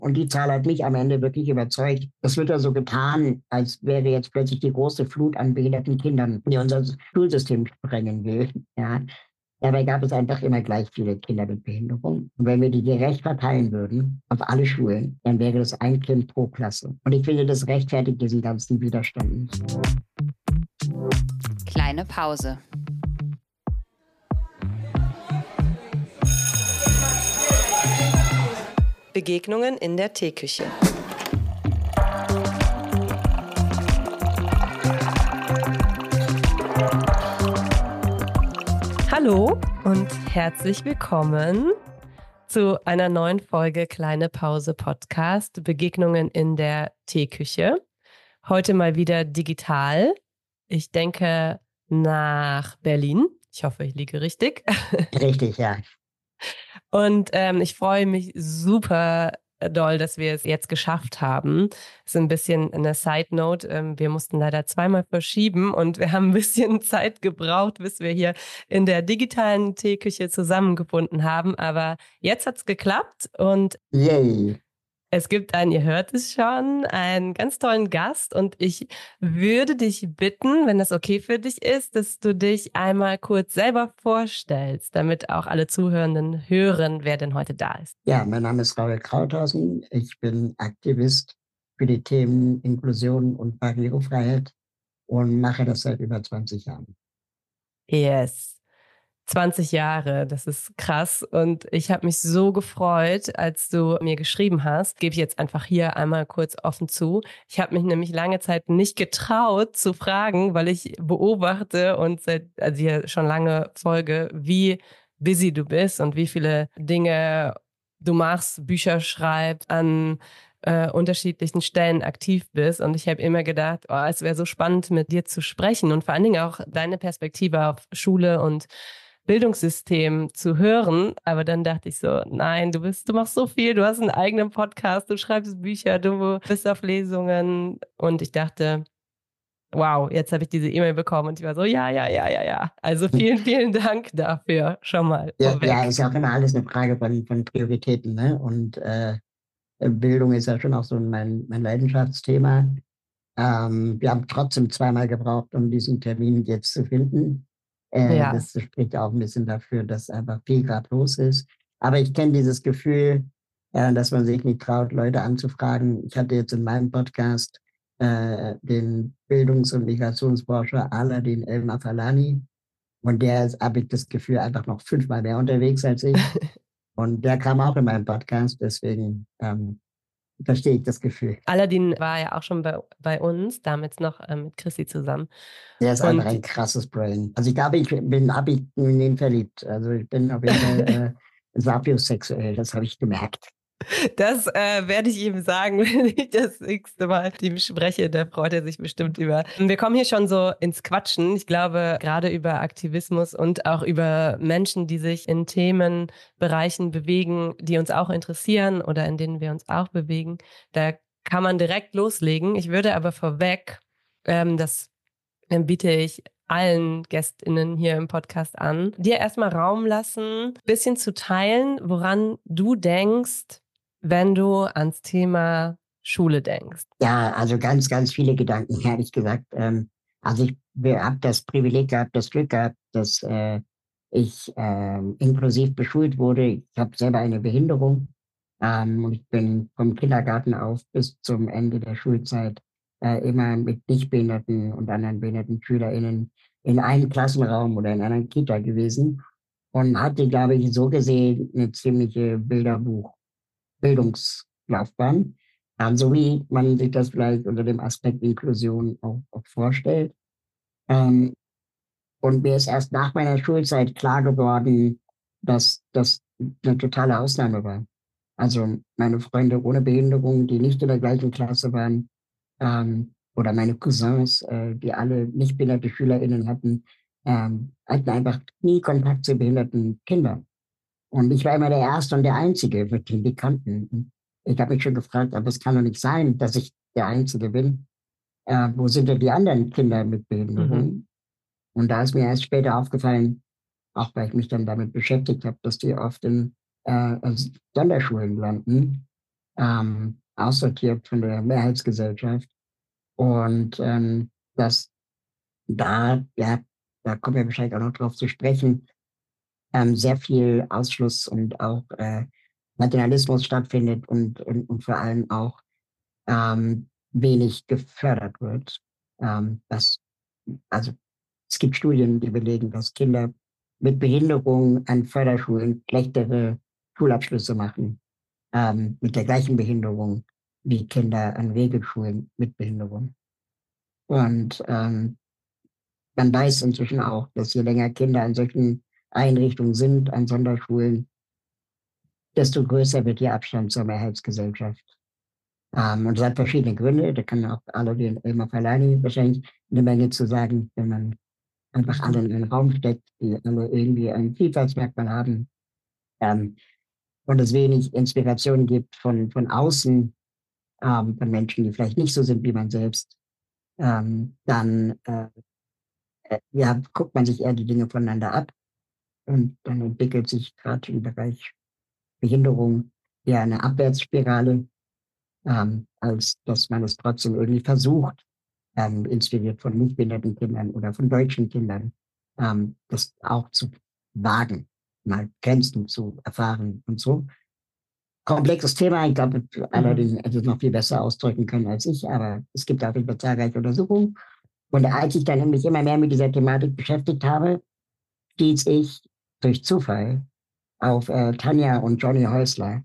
Und die Zahl hat mich am Ende wirklich überzeugt. Es wird ja so getan, als wäre jetzt plötzlich die große Flut an behinderten Kindern, die unser Schulsystem sprengen will. Ja. Dabei gab es einfach immer gleich viele Kinder mit Behinderung. Und wenn wir die gerecht verteilen würden auf alle Schulen, dann wäre das ein Kind pro Klasse. Und ich finde, das rechtfertigt diesen ganzen Widerstand nicht. Kleine Pause. Begegnungen in der Teeküche. Hallo und herzlich willkommen zu einer neuen Folge Kleine Pause Podcast Begegnungen in der Teeküche. Heute mal wieder digital. Ich denke nach Berlin. Ich hoffe, ich liege richtig. Richtig, ja. Und ich freue mich super doll, dass wir es jetzt geschafft haben. Das ist ein bisschen eine Side-Note. Wir mussten leider zweimal verschieben und wir haben ein bisschen Zeit gebraucht, bis wir hier in der digitalen Teeküche zusammengefunden haben. Aber jetzt hat's geklappt und Yay. es gibt ihr hört es schon, einen ganz tollen Gast und ich würde dich bitten, wenn das okay für dich ist, dass du dich einmal kurz selber vorstellst, damit auch alle Zuhörenden hören, wer denn heute da ist. Ja, mein Name ist Raul Krauthausen. Ich bin Aktivist für die Themen Inklusion und Barrierefreiheit und mache das seit über 20 Jahren. Yes. 20 Jahre, das ist krass und ich habe mich so gefreut, als du mir geschrieben hast, gebe ich jetzt einfach hier einmal kurz offen zu. Ich habe mich nämlich lange Zeit nicht getraut zu fragen, weil ich beobachte und also hier schon lange folge, wie busy du bist und wie viele Dinge du machst, Bücher schreibst, an unterschiedlichen Stellen aktiv bist und ich habe immer gedacht, oh, es wäre so spannend mit dir zu sprechen und vor allen Dingen auch deine Perspektive auf Schule und Bildungssystem zu hören, aber dann dachte ich so, nein, du machst so viel, du hast einen eigenen Podcast, du schreibst Bücher, du bist auf Lesungen und ich dachte, wow, jetzt habe ich diese E-Mail bekommen und ich war so, ja. Also vielen Dank dafür schon mal vorweg. Ja, ist ja auch immer alles eine Frage von Prioritäten, ne? Und Bildung ist ja schon auch so mein Leidenschaftsthema. Wir haben trotzdem zweimal gebraucht, um diesen Termin jetzt zu finden. Ja. Das spricht auch ein bisschen dafür, dass einfach viel gerade los ist. Aber ich kenne dieses Gefühl, dass man sich nicht traut, Leute anzufragen. Ich hatte jetzt in meinem Podcast den Bildungs- und Migrationsforscher Aladin El-Mafalani. Und der ist, habe ich das Gefühl, einfach noch 5-mal mehr unterwegs als ich. Und der kam auch in meinem Podcast, deswegen verstehe ich das Gefühl. Aladin war ja auch schon bei uns, damals noch mit Chrissy zusammen. Der ist einfach ein krasses Brain. Also ich glaube, ich bin in ihn verliebt. Also ich bin auf jeden Fall sapiosexuell, das habe ich gemerkt. Das werde ich ihm sagen, wenn ich das nächste Mal mit ihm spreche. Da freut er sich bestimmt über. Wir kommen hier schon so ins Quatschen. Ich glaube, gerade über Aktivismus und auch über Menschen, die sich in Themenbereichen bewegen, die uns auch interessieren oder in denen wir uns auch bewegen. Da kann man direkt loslegen. Ich würde aber vorweg, das biete ich allen GästInnen hier im Podcast an, dir erstmal Raum lassen, ein bisschen zu teilen, woran du denkst, wenn du ans Thema Schule denkst. Ja, also ganz, ganz viele Gedanken, ehrlich gesagt. Also ich habe das Privileg gehabt, das Glück gehabt, dass ich inklusiv beschult wurde. Ich habe selber eine Behinderung und ich bin vom Kindergarten auf bis zum Ende der Schulzeit immer mit nichtbehinderten und anderen behinderten SchülerInnen in einem Klassenraum oder in einer Kita gewesen und hatte, glaube ich, so gesehen eine ziemliche Bildungslaufbahn, so wie man sich das vielleicht unter dem Aspekt Inklusion auch vorstellt. Und mir ist erst nach meiner Schulzeit klar geworden, dass das eine totale Ausnahme war. Also meine Freunde ohne Behinderung, die nicht in der gleichen Klasse waren, oder meine Cousins, die alle nicht behinderte SchülerInnen hatten einfach nie Kontakt zu behinderten Kindern. Und ich war immer der Erste und der Einzige mit den Bekannten. Ich habe mich schon gefragt, aber es kann doch nicht sein, dass ich der Einzige bin. Wo sind denn die anderen Kinder mit Behinderung? Und da ist mir erst später aufgefallen, auch weil ich mich dann damit beschäftigt habe, dass die oft in Sonderschulen landen, aussortiert von der Mehrheitsgesellschaft. Und dass da, ja, da kommen wir wahrscheinlich auch noch drauf zu sprechen, sehr viel Ausschluss und auch Nationalismus stattfindet und vor allem auch wenig gefördert wird. Das, also es gibt Studien, die belegen, dass Kinder mit Behinderung an Förderschulen schlechtere Schulabschlüsse machen, mit der gleichen Behinderung wie Kinder an Regelschulen mit Behinderung. Und man weiß inzwischen auch, dass je länger Kinder an solchen Einrichtungen sind, an Sonderschulen, desto größer wird ihr Abstand zur Mehrheitsgesellschaft. Und das hat verschiedene Gründe. Da kann auch Aladdin Elmar Falani wahrscheinlich eine Menge zu sagen, wenn man einfach alle in einen Raum steckt, die alle irgendwie ein Vielfaltsmerkmal haben. Ähm, und es wenig Inspiration gibt von außen, von Menschen, die vielleicht nicht so sind wie man selbst, dann ja, guckt man sich eher die Dinge voneinander ab und dann entwickelt sich gerade im Bereich Behinderung eher eine Abwärtsspirale, als dass man es trotzdem irgendwie versucht, inspiriert von nicht behinderten Kindern oder von deutschen Kindern, das auch zu wagen, mal Grenzen zu erfahren und so. Komplexes Thema, ich glaube, allerdings hätte es noch viel besser ausdrücken können als ich, aber es gibt auf jeden Fall zahlreiche Untersuchungen. Und als ich dann mich immer mehr mit dieser Thematik beschäftigt habe, stieß ich durch Zufall auf Tanja und Johnny Häusler,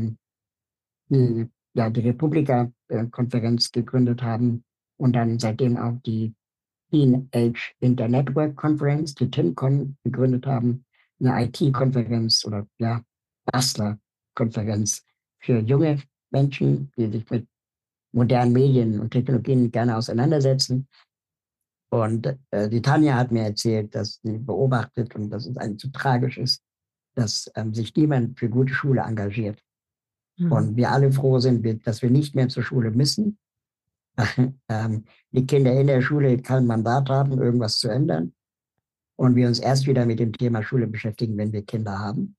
die ja die Republika-Konferenz gegründet haben und dann seitdem auch die Teenage Internetwork Conference, die TINCON, gegründet haben, eine IT-Konferenz oder ja, Bastler-Konferenz für junge Menschen, die sich mit modernen Medien und Technologien gerne auseinandersetzen. Und die Tanja hat mir erzählt, dass sie beobachtet und dass es eigentlich so tragisch ist, dass sich niemand für gute Schule engagiert. Und wir alle froh sind, dass wir nicht mehr zur Schule müssen. Die Kinder in der Schule kein Mandat haben, irgendwas zu ändern. Und wir uns erst wieder mit dem Thema Schule beschäftigen, wenn wir Kinder haben.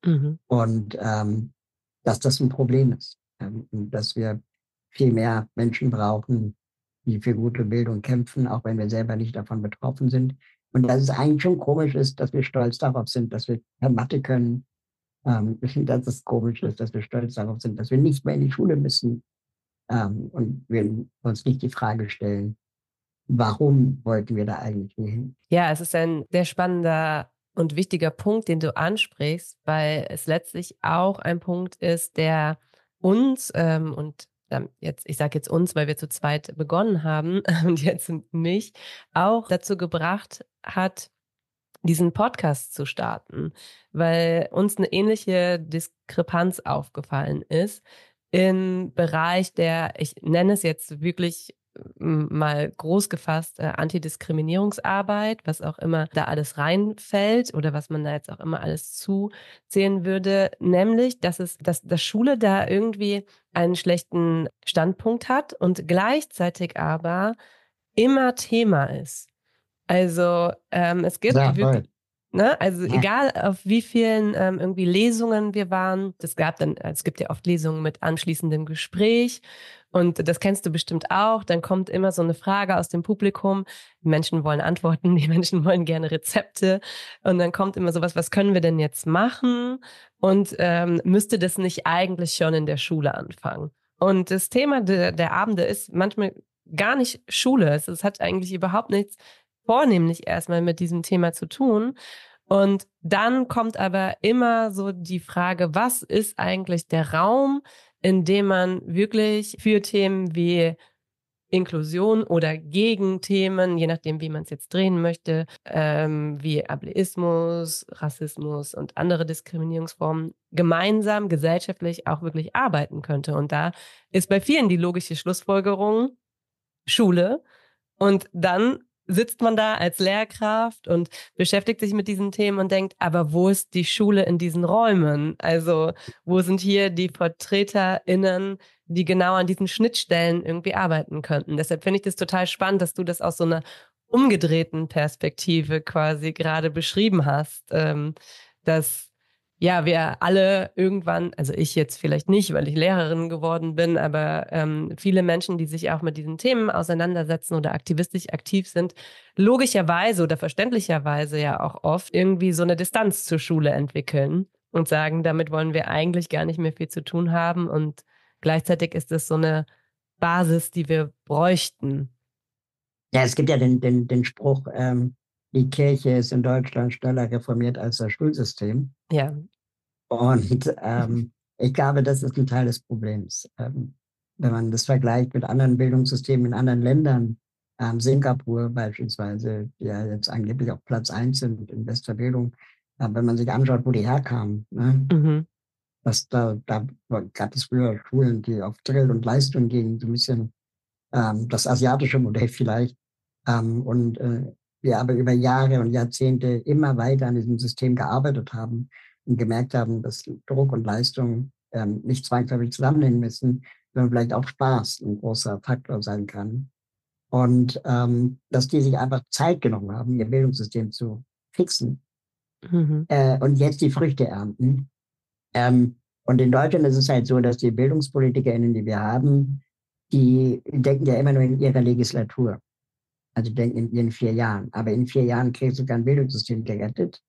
Und dass das ein Problem ist. Und dass wir viel mehr Menschen brauchen, die für gute Bildung kämpfen, auch wenn wir selber nicht davon betroffen sind. Und dass es eigentlich schon komisch ist, dass wir stolz darauf sind, dass wir Mathe können. Ich finde, dass es komisch ist, dass wir stolz darauf sind, dass wir nicht mehr in die Schule müssen. Und wir uns nicht die Frage stellen, warum wollten wir da eigentlich hin? Ja, es ist ein sehr spannender und wichtiger Punkt, den du ansprichst, weil es letztlich auch ein Punkt ist, der uns und jetzt, ich sage jetzt uns, weil wir zu zweit begonnen haben und jetzt mich auch dazu gebracht hat, diesen Podcast zu starten, weil uns eine ähnliche Diskrepanz aufgefallen ist im Bereich der, ich nenne es jetzt wirklich mal groß gefasst, Antidiskriminierungsarbeit, was auch immer da alles reinfällt oder was man da jetzt auch immer alles zuzählen würde, nämlich, dass Schule da irgendwie einen schlechten Standpunkt hat und gleichzeitig aber immer Thema ist. Also es gibt Ja, wirklich, voll. ne, also Ja, egal auf wie vielen irgendwie Lesungen wir waren, es gibt ja oft Lesungen mit anschließendem Gespräch und das kennst du bestimmt auch, dann kommt immer so eine Frage aus dem Publikum, die Menschen wollen Antworten, die Menschen wollen gerne Rezepte und dann kommt immer sowas, was können wir denn jetzt machen und müsste das nicht eigentlich schon in der Schule anfangen? Und das Thema der Abende ist manchmal gar nicht Schule, es hat eigentlich überhaupt nichts vornehmlich erstmal mit diesem Thema zu tun. Und dann kommt aber immer so die Frage, was ist eigentlich der Raum, in dem man wirklich für Themen wie Inklusion oder gegen Themen, je nachdem, wie man es jetzt drehen möchte, wie Ableismus, Rassismus und andere Diskriminierungsformen gemeinsam gesellschaftlich auch wirklich arbeiten könnte. Und da ist bei vielen die logische Schlussfolgerung Schule. Und dann sitzt man da als Lehrkraft und beschäftigt sich mit diesen Themen und denkt, aber wo ist die Schule in diesen Räumen? Also wo sind hier die VertreterInnen, die genau an diesen Schnittstellen irgendwie arbeiten könnten? Deshalb finde ich das total spannend, dass du das aus so einer umgedrehten Perspektive quasi gerade beschrieben hast, dass ja, wir alle irgendwann, also ich jetzt vielleicht nicht, weil ich Lehrerin geworden bin, aber viele Menschen, die sich auch mit diesen Themen auseinandersetzen oder aktivistisch aktiv sind, logischerweise oder verständlicherweise ja auch oft irgendwie so eine Distanz zur Schule entwickeln und sagen, damit wollen wir eigentlich gar nicht mehr viel zu tun haben. Und gleichzeitig ist es so eine Basis, die wir bräuchten. Ja, es gibt ja den Spruch, die Kirche ist in Deutschland schneller reformiert als das Schulsystem. Ja. Und ich glaube, das ist ein Teil des Problems. Wenn man das vergleicht mit anderen Bildungssystemen in anderen Ländern, Singapur beispielsweise, die ja jetzt angeblich auf Platz 1 sind in bester Bildung, wenn man sich anschaut, wo die herkamen, ne, Mhm. da gab es früher Schulen, die auf Drill und Leistung gingen, so ein bisschen das asiatische Modell vielleicht. Und wir aber über Jahre und Jahrzehnte immer weiter an diesem System gearbeitet haben und gemerkt haben, dass Druck und Leistung nicht zwangsläufig zusammenhängen müssen, sondern vielleicht auch Spaß ein großer Faktor sein kann. Und dass die sich einfach Zeit genommen haben, ihr Bildungssystem zu fixen Mhm. und jetzt die Früchte ernten. Und in Deutschland ist es halt so, dass die BildungspolitikerInnen, die wir haben, die denken ja immer nur in ihrer Legislatur. Also denken in ihren 4 Jahren. Aber in 4 Jahren kriegst du kein Bildungssystem gerettet.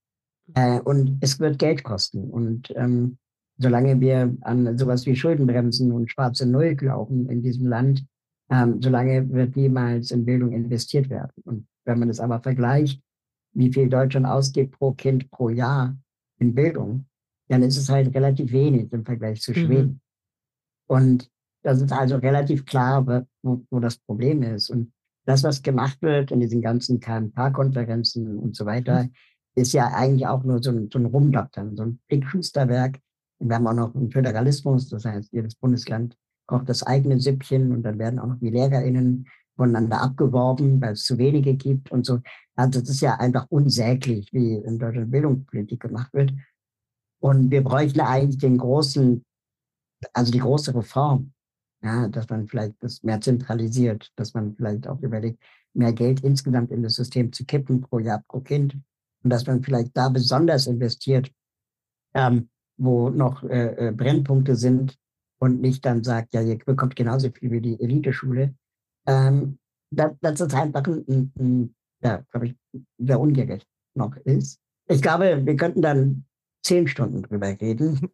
Und es wird Geld kosten. Und solange wir an sowas wie Schuldenbremsen und schwarze Null glauben in diesem Land, solange wird niemals in Bildung investiert werden. Und wenn man das aber vergleicht, wie viel Deutschland ausgibt pro Kind pro Jahr in Bildung, dann ist es halt relativ wenig im Vergleich zu Mhm. Schweden. Und das ist also relativ klar, wo das Problem ist. Und das, was gemacht wird in diesen ganzen KMK-Konferenzen und so weiter, ist ja eigentlich auch nur so ein Rumdoktern, so ein Flickschusterwerk. Und wir haben auch noch einen Föderalismus, das heißt, jedes Bundesland kocht das eigene Süppchen und dann werden auch noch die LehrerInnen voneinander abgeworben, weil es zu wenige gibt und so. Also das ist ja einfach unsäglich, wie in Deutschland Bildungspolitik gemacht wird. Und wir bräuchten eigentlich also die große Reform, ja, dass man vielleicht das mehr zentralisiert, dass man vielleicht auch überlegt, mehr Geld insgesamt in das System zu kippen pro Jahr pro Kind und dass man vielleicht da besonders investiert, ähm, wo noch Brennpunkte sind und nicht dann sagt, ja, ihr bekommt genauso viel wie die Eliteschule. Ähm, das ist einfach ja, glaube ich, sehr ungerecht noch ist. Ich glaube, wir könnten dann 10 Stunden drüber reden.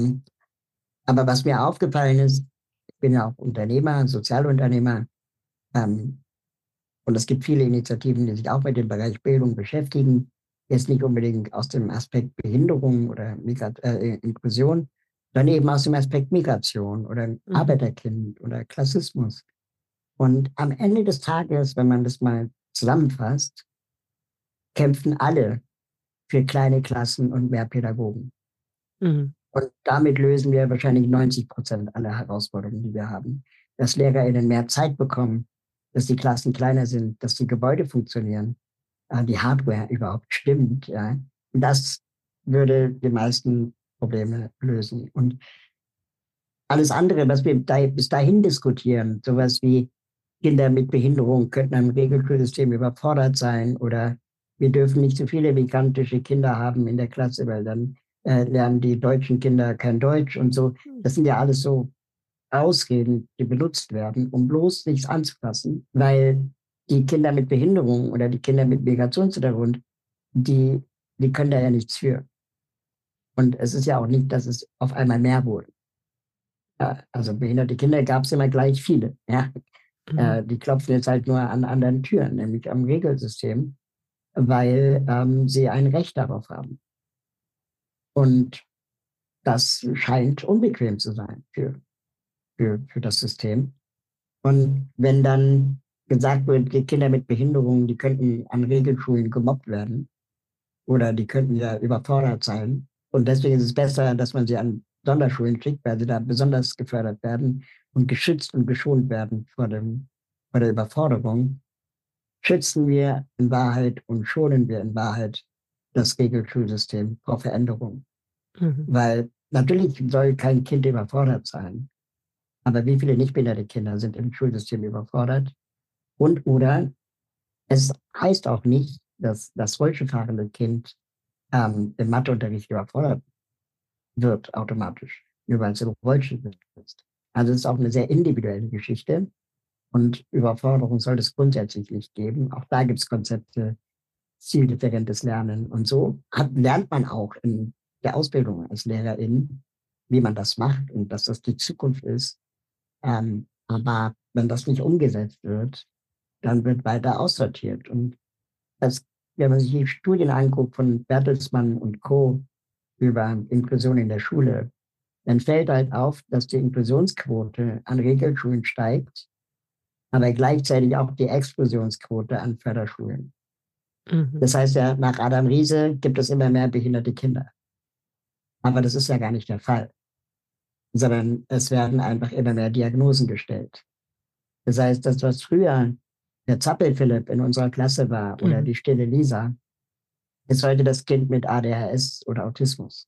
Aber was mir aufgefallen ist, ich bin ja auch Unternehmer, Sozialunternehmer, ähm, und es gibt viele Initiativen, die sich auch mit dem Bereich Bildung beschäftigen. Jetzt nicht unbedingt aus dem Aspekt Behinderung oder Inklusion, sondern eben aus dem Aspekt Migration oder Mhm. Arbeiterkind oder Klassismus. Und am Ende des Tages, wenn man das mal zusammenfasst, kämpfen alle für kleine Klassen und mehr Pädagogen. Mhm. Und damit lösen wir wahrscheinlich 90% aller Herausforderungen, die wir haben. Dass LehrerInnen mehr Zeit bekommen, dass die Klassen kleiner sind, dass die Gebäude funktionieren, die Hardware überhaupt stimmt. Ja. Und das würde die meisten Probleme lösen. Und alles andere, was wir bis dahin diskutieren, sowas wie Kinder mit Behinderung könnten am Regelschulsystem überfordert sein oder wir dürfen nicht so viele migrantische Kinder haben in der Klasse, weil dann lernen die deutschen Kinder kein Deutsch und so. Das sind ja alles so Ausreden, die benutzt werden, um bloß nichts anzufassen, weil die Kinder mit Behinderung oder die Kinder mit Migrationshintergrund, die, die können da ja nichts für. Und es ist ja auch nicht, dass es auf einmal mehr wurde. Also behinderte Kinder gab es immer gleich viele. Ja? Mhm. Die klopfen jetzt halt nur an anderen Türen, nämlich am Regelsystem, weil sie ein Recht darauf haben. Und das scheint unbequem zu sein für das System. Und wenn dann gesagt wird, die Kinder mit Behinderungen, die könnten an Regelschulen gemobbt werden oder die könnten ja überfordert sein. Und deswegen ist es besser, dass man sie an Sonderschulen schickt, weil sie da besonders gefördert werden und geschützt und geschont werden vor der Überforderung. Schützen wir in Wahrheit und schonen wir in Wahrheit das Regelschulsystem vor Veränderung. Mhm. Weil natürlich soll kein Kind überfordert sein. Aber wie viele nichtbehinderte Kinder sind im Schulsystem überfordert? Und oder es heißt auch nicht, dass das Rollstuhlfahrende Kind im Matheunterricht überfordert. wird automatisch, nur weil es im Rollstuhl sitzt. Also es ist auch eine sehr individuelle Geschichte und Überforderung soll es grundsätzlich nicht geben. Auch da gibt es Konzepte, zielgerichtete Lernen und so lernt man auch in der Ausbildung als Lehrerin, wie man das macht und dass das die Zukunft ist. Aber wenn das nicht umgesetzt wird, dann wird weiter aussortiert. Und das, wenn man sich die Studien anguckt von Bertelsmann und Co. über Inklusion in der Schule, dann fällt halt auf, dass die Inklusionsquote an Regelschulen steigt, aber gleichzeitig auch die Exklusionsquote an Förderschulen. Mhm. Das heißt ja, nach Adam Riese gibt es immer mehr behinderte Kinder. Aber das ist ja gar nicht der Fall, sondern es werden einfach immer mehr Diagnosen gestellt. Das heißt, das, was früher der Zappel-Philipp in unserer Klasse war oder Mhm. die stille Lisa, ist heute das Kind mit ADHS oder Autismus.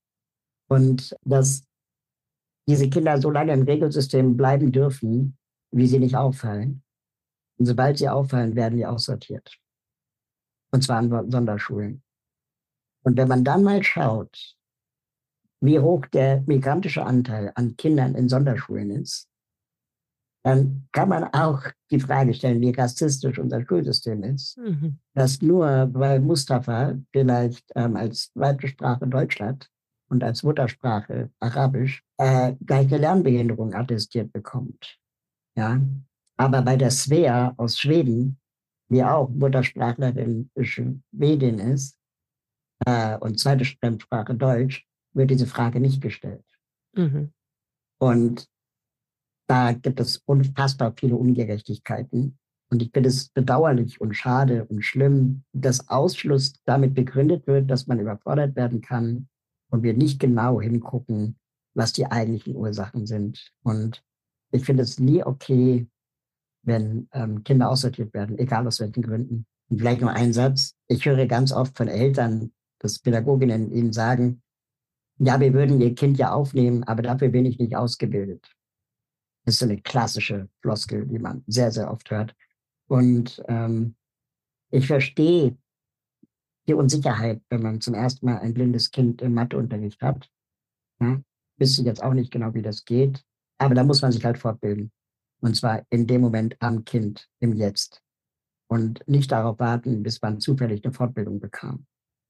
Und dass diese Kinder so lange im Regelsystem bleiben dürfen, wie sie nicht auffallen. Und sobald sie auffallen, werden sie aussortiert. Und zwar an Sonderschulen. Und wenn man dann mal schaut, wie hoch der migrantische Anteil an Kindern in Sonderschulen ist, dann kann man auch die Frage stellen, wie rassistisch unser Schulsystem ist, Mhm. dass nur weil Mustafa vielleicht als zweite Sprache Deutsch hat und als Muttersprache Arabisch gleich eine Lernbehinderung attestiert bekommt. Ja? Aber bei der Svea aus Schweden, die auch Muttersprachlerin Schwedin ist und zweite Fremdsprache Deutsch, wird diese Frage nicht gestellt. Mhm. Und da gibt es unfassbar viele Ungerechtigkeiten. Und ich finde es bedauerlich und schade und schlimm, dass Ausschluss damit begründet wird, dass man überfordert werden kann und wir nicht genau hingucken, was die eigentlichen Ursachen sind. Und ich finde es nie okay, wenn Kinder aussortiert werden, egal aus welchen Gründen. Und vielleicht nur ein Satz. Ich höre ganz oft von Eltern, dass Pädagoginnen ihnen sagen, ja, wir würden ihr Kind ja aufnehmen, aber dafür bin ich nicht ausgebildet. Das ist so eine klassische Floskel, die man sehr, sehr oft hört. Und ich verstehe die Unsicherheit, wenn man zum ersten Mal ein blindes Kind im Matheunterricht hat. Ja? Wüsste jetzt auch nicht genau, wie das geht. Aber da muss man sich halt fortbilden. Und zwar in dem Moment am Kind, im Jetzt. Und nicht darauf warten, bis man zufällig eine Fortbildung bekam.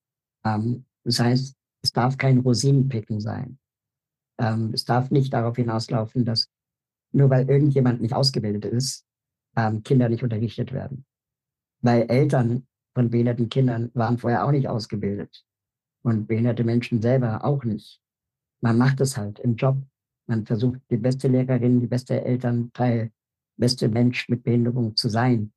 Das heißt, es darf kein Rosinenpicken sein. Es darf nicht darauf hinauslaufen, dass nur weil irgendjemand nicht ausgebildet ist, Kinder nicht unterrichtet werden. Weil Eltern von behinderten Kindern waren vorher auch nicht ausgebildet und behinderte Menschen selber auch nicht. Man macht es halt im Job. Man versucht, die beste Lehrerin, die beste Elternteil, beste Mensch mit Behinderung zu sein,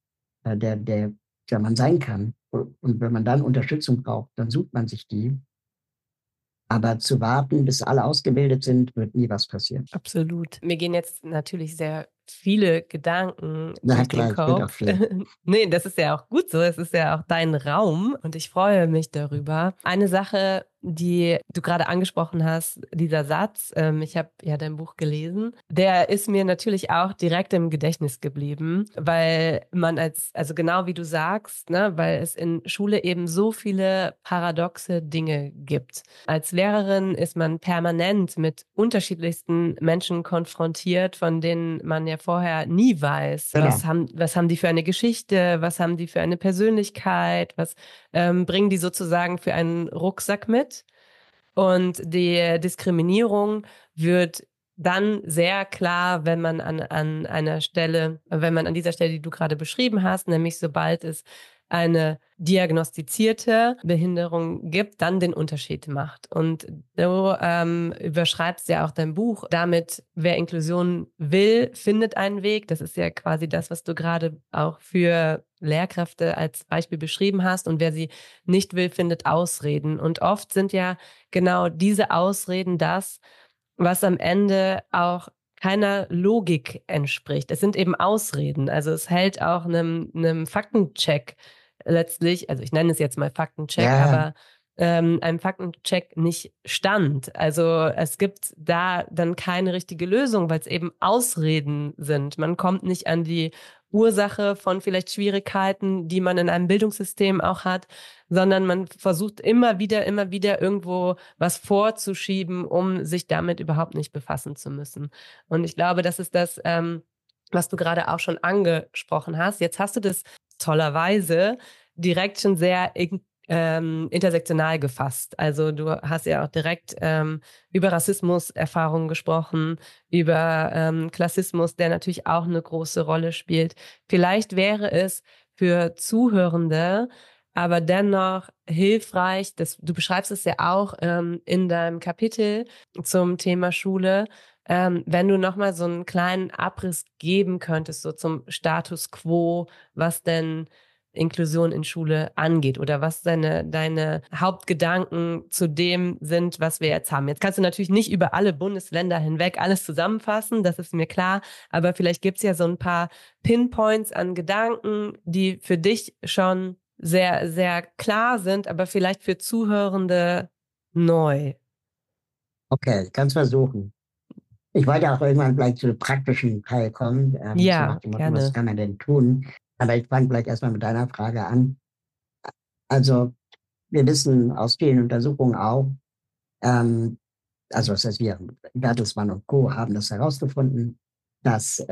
der man sein kann. Und wenn man dann Unterstützung braucht, dann sucht man sich die. Aber zu warten, bis alle ausgebildet sind, wird nie was passieren. Absolut. Mir gehen jetzt natürlich sehr viele Gedanken Na durch den klar, ich rede auch Kopf. viel. Nee, das ist ja auch gut so. Es ist ja auch dein Raum und ich freue mich darüber. Eine Sache, die du gerade angesprochen hast, dieser Satz, ich habe ja dein Buch gelesen, der ist mir natürlich auch direkt im Gedächtnis geblieben, weil man also genau wie du sagst, ne, weil es in Schule eben so viele paradoxe Dinge gibt. Als Lehrerin ist man permanent mit unterschiedlichsten Menschen konfrontiert, von denen man ja vorher nie weiß, Genau. was haben die für eine Geschichte, was haben die für eine Persönlichkeit, was bringen die sozusagen für einen Rucksack mit. Und die Diskriminierung wird dann sehr klar, wenn man an einer Stelle, wenn man an dieser Stelle, die du gerade beschrieben hast, nämlich sobald es eine diagnostizierte Behinderung gibt, dann den Unterschied macht. Und du überschreibst ja auch dein Buch damit, wer Inklusion will, findet einen Weg. Das ist ja quasi das, was du gerade auch für Lehrkräfte als Beispiel beschrieben hast. Und wer sie nicht will, findet Ausreden. Und oft sind ja genau diese Ausreden das, was am Ende auch keiner Logik entspricht. Es sind eben Ausreden. Also es hält auch einem Faktencheck letztlich, also ich nenne es jetzt mal Faktencheck, Ja, aber einem Faktencheck nicht stand. Also es gibt da dann keine richtige Lösung, weil es eben Ausreden sind. Man kommt nicht an die Ursache von vielleicht Schwierigkeiten, die man in einem Bildungssystem auch hat, sondern man versucht immer wieder irgendwo was vorzuschieben, um sich damit überhaupt nicht befassen zu müssen. Und ich glaube, das ist das, was du gerade auch schon angesprochen hast. Jetzt hast du das tollerweise direkt schon sehr intersektional gefasst. Also du hast ja auch direkt über Rassismus-Erfahrungen gesprochen, über Klassismus, der natürlich auch eine große Rolle spielt. Vielleicht wäre es für Zuhörende aber dennoch hilfreich, du beschreibst es ja auch in deinem Kapitel zum Thema Schule, wenn du nochmal so einen kleinen Abriss geben könntest, so zum Status quo, was denn Inklusion in Schule angeht oder was deine Hauptgedanken zu dem sind, was wir jetzt haben. Jetzt kannst du natürlich nicht über alle Bundesländer hinweg alles zusammenfassen, das ist mir klar, aber vielleicht gibt's ja so ein paar Pinpoints an Gedanken, die für dich schon sehr, sehr klar sind, aber vielleicht für Zuhörende neu. Okay, ich kann es versuchen. Ich wollte auch irgendwann gleich zu dem praktischen Teil kommen, so nach Ja, dem Motto, was gerne. kann man denn tun? Aber ich fange gleich erstmal mit deiner Frage an. Also, wir wissen aus vielen Untersuchungen auch, ähm, also was heißt wir, Bertelsmann und Co. haben das herausgefunden, dass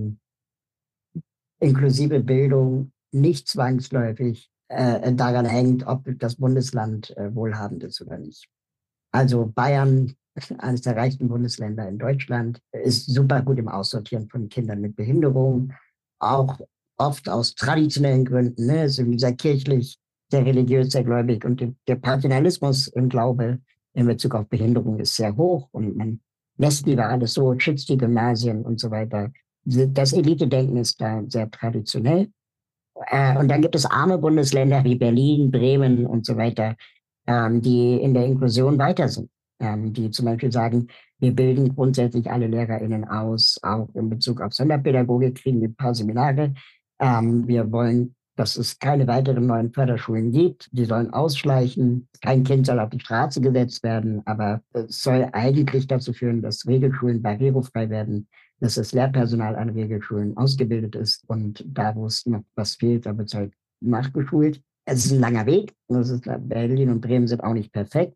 inklusive Bildung nicht zwangsläufig daran hängt, ob das Bundesland wohlhabend ist oder nicht. Also Bayern, eines der reichsten Bundesländer in Deutschland, ist super gut im Aussortieren von Kindern mit Behinderung, auch oft aus traditionellen Gründen, ne? So dieser kirchlich, sehr religiös, sehr gläubig und der Paternalismus im Glaube in Bezug auf Behinderung ist sehr hoch und man lässt lieber alles so, schützt die Gymnasien und so weiter. Das Elite-Denken ist da sehr traditionell. Und dann gibt es arme Bundesländer wie Berlin, Bremen und so weiter, die in der Inklusion weiter sind. Die zum Beispiel sagen, wir bilden grundsätzlich alle LehrerInnen aus, auch in Bezug auf Sonderpädagogik kriegen wir ein paar Seminare. Wir wollen, dass es keine weiteren neuen Förderschulen gibt. Die sollen ausschleichen. Kein Kind soll auf die Straße gesetzt werden, aber es soll eigentlich dazu führen, dass Regelschulen barrierefrei werden, dass das Lehrpersonal an Regelschulen ausgebildet ist und da, wo es noch was fehlt, da wird es halt nachgeschult. Es ist ein langer Weg. Berlin und Bremen sind auch nicht perfekt,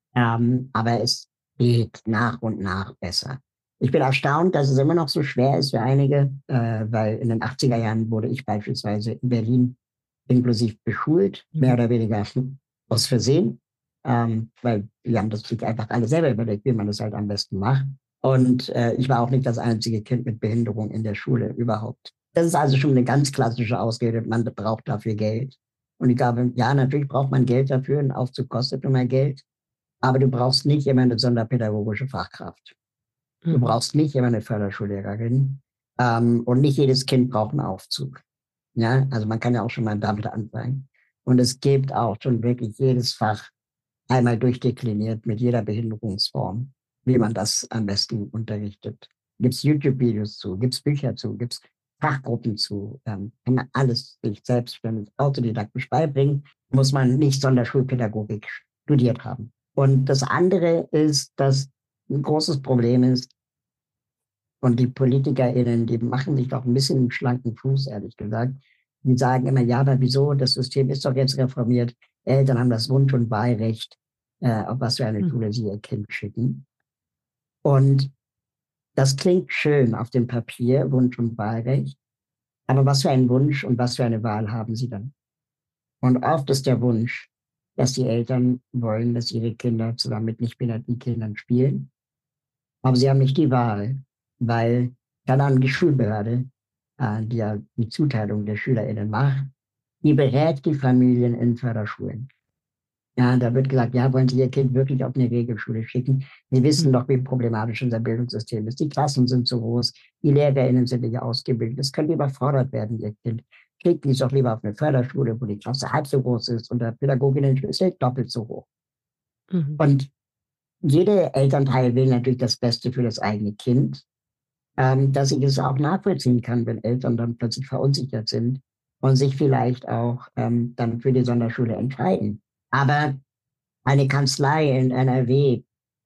aber es geht nach und nach besser. Ich bin erstaunt, dass es immer noch so schwer ist für einige, weil in den 80er Jahren wurde ich beispielsweise in Berlin inklusiv beschult, mehr oder weniger aus Versehen, weil wir haben das sich einfach alle selber überlegt, wie man das halt am besten macht. Und ich war auch nicht das einzige Kind mit Behinderung in der Schule überhaupt. Das ist also schon eine ganz klassische Ausrede, man braucht dafür Geld. Und ich glaube, ja, natürlich braucht man Geld dafür, ein Aufzug kostet immer Geld, aber du brauchst nicht immer eine sonderpädagogische Fachkraft. Du Mhm. brauchst nicht immer eine Förderschullehrerin und nicht jedes Kind braucht einen Aufzug. Ja, also man kann ja auch schon mal damit anfangen. Und es gibt auch schon wirklich jedes Fach einmal durchdekliniert mit jeder Behinderungsform, wie man das am besten unterrichtet. Gibt es YouTube-Videos zu, gibt es Bücher zu, gibt es Fachgruppen zu, kann man alles sich selbstständig autodidaktisch beibringen, muss man nicht Sonderschulpädagogik studiert haben. Und das andere ist, dass ein großes Problem ist, und die PolitikerInnen, die machen sich doch ein bisschen einen schlanken Fuß, ehrlich gesagt. Die sagen immer, ja, aber wieso? Das System ist doch jetzt reformiert. Eltern haben das Wunsch- und Wahlrecht, auf was für eine Mhm. Schule sie ihr Kind schicken. Und das klingt schön auf dem Papier, Wunsch- und Wahlrecht. Aber was für einen Wunsch und was für eine Wahl haben sie dann? Und oft ist der Wunsch, dass die Eltern wollen, dass ihre Kinder zusammen mit nicht behinderten Kindern spielen. Aber sie haben nicht die Wahl, weil dann die Schulbehörde, die ja die Zuteilung der SchülerInnen macht, die berät die Familien in Förderschulen. Ja, da wird gesagt, ja, wollen Sie Ihr Kind wirklich auf eine Regelschule schicken? Sie wissen Mhm. doch, wie problematisch unser Bildungssystem ist. Die Klassen sind zu groß, die LehrerInnen sind nicht ausgebildet, es könnte überfordert werden, Ihr Kind. Schicken Sie es doch lieber auf eine Förderschule, wo die Klasse halb so groß ist und der Pädagoginnenschlüssel doppelt so hoch. Mhm. Und jeder Elternteil will natürlich das Beste für das eigene Kind, dass ich es auch nachvollziehen kann, wenn Eltern dann plötzlich verunsichert sind und sich vielleicht auch dann für die Sonderschule entscheiden. Aber Eine Kanzlei in NRW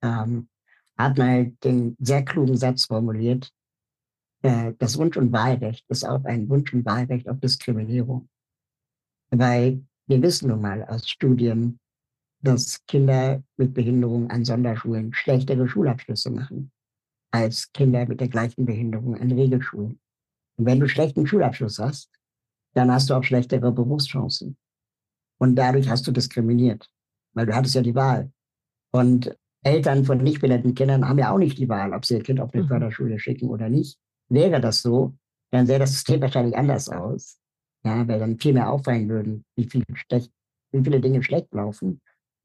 hat mal den sehr klugen Satz formuliert, das Wunsch- und Wahlrecht ist auch ein Wunsch- und Wahlrecht auf Diskriminierung. Weil wir wissen nun mal aus Studien, dass Kinder mit Behinderung an Sonderschulen schlechtere Schulabschlüsse machen als Kinder mit der gleichen Behinderung an Regelschulen. Und wenn du schlechten Schulabschluss hast, dann hast du auch schlechtere Berufschancen. Und dadurch hast du diskriminiert, weil du hattest ja die Wahl. Und Eltern von nicht behinderten Kindern haben ja auch nicht die Wahl, ob sie ihr Kind auf eine Förderschule schicken oder nicht. Wäre das so, dann sähe das System wahrscheinlich anders aus. Ja, weil dann viel mehr auffallen würden, wie viele Dinge schlecht laufen.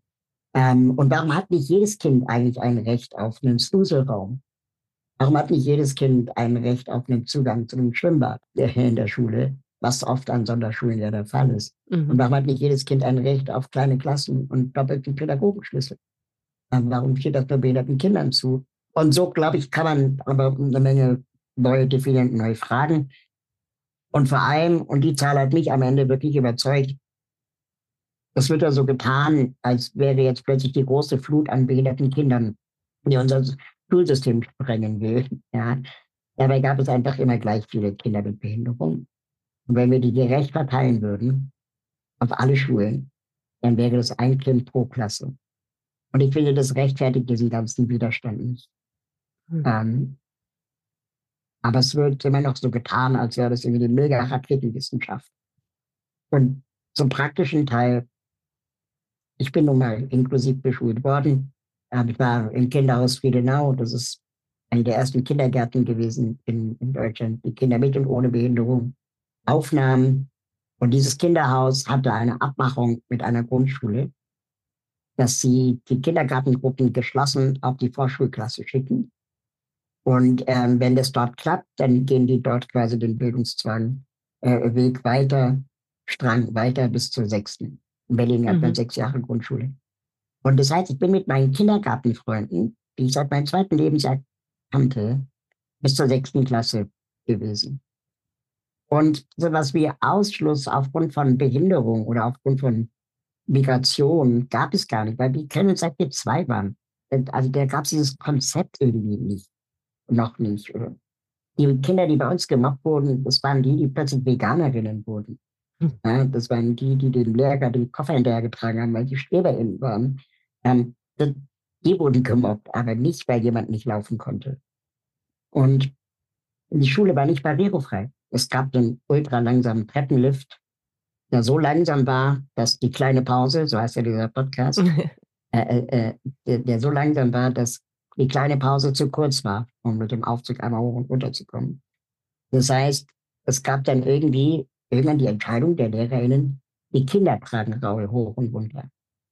Und warum hat nicht jedes Kind eigentlich ein Recht auf einen Snuselraum? Warum hat nicht jedes Kind ein Recht auf einen Zugang zu einem Schwimmbad in der Schule, was oft an Sonderschulen ja der Fall ist? Und warum hat nicht jedes Kind ein Recht auf kleine Klassen und doppelten Pädagogenschlüssel? Warum steht das nur behinderten Kindern zu? Und so, glaube ich, kann man aber eine Menge neue definieren, neue Fragen. Und vor allem, und die Zahl hat mich am Ende wirklich überzeugt, es wird ja so getan, als wäre jetzt plötzlich die große Flut an behinderten Kindern, die unser Schulsystem sprengen will. Ja. Dabei gab es einfach immer gleich viele Kinder mit Behinderung. Und wenn wir die gerecht verteilen würden auf alle Schulen, dann wäre das ein Kind pro Klasse. Und ich finde, das rechtfertigt diesen ganzen Widerstand nicht. Ähm, aber es wird immer noch so getan, als wäre das irgendwie die Mega-Raketenwissenschaft. Und zum praktischen Teil, ich bin nun mal inklusiv beschult worden. Ich war im Kinderhaus Friedenau. Das ist eine der ersten Kindergärten gewesen in Deutschland, die Kinder mit und ohne Behinderung aufnahmen. Und dieses Kinderhaus hatte eine Abmachung mit einer Grundschule, dass sie die Kindergartengruppen geschlossen auf die Vorschulklasse schicken. Und wenn das dort klappt, dann gehen die dort quasi den Bildungszwang Weg weiter, Strang weiter bis zur 6. In Berlin hat man 6 Jahre Grundschule. Und das heißt, ich bin mit meinen Kindergartenfreunden, die ich seit meinem 2. Lebensjahr kannte, bis zur 6. Klasse gewesen. Und sowas wie Ausschluss aufgrund von Behinderung oder aufgrund von Migration gab es gar nicht, weil wir kennen uns seit wir 2 waren. Also da gab es dieses Konzept irgendwie nicht, noch nicht. Die Kinder, die bei uns gemobbt wurden, das waren die plötzlich Veganerinnen wurden. Ja, das waren die dem Lehrer die Koffer hinterhergetragen haben, weil die StreberInnen waren. Das, die wurden gemobbt, aber nicht, weil jemand nicht laufen konnte. Und die Schule war nicht barrierefrei. Es gab den ultra langsamen Treppenlift, der so langsam war, dass die kleine Pause, so heißt ja dieser Podcast, der so langsam war, dass die kleine Pause zu kurz war, um mit dem Aufzug einmal hoch und runter zu kommen. Das heißt, es gab dann irgendwann die Entscheidung der LehrerInnen, die Kinder tragen Raue hoch und runter.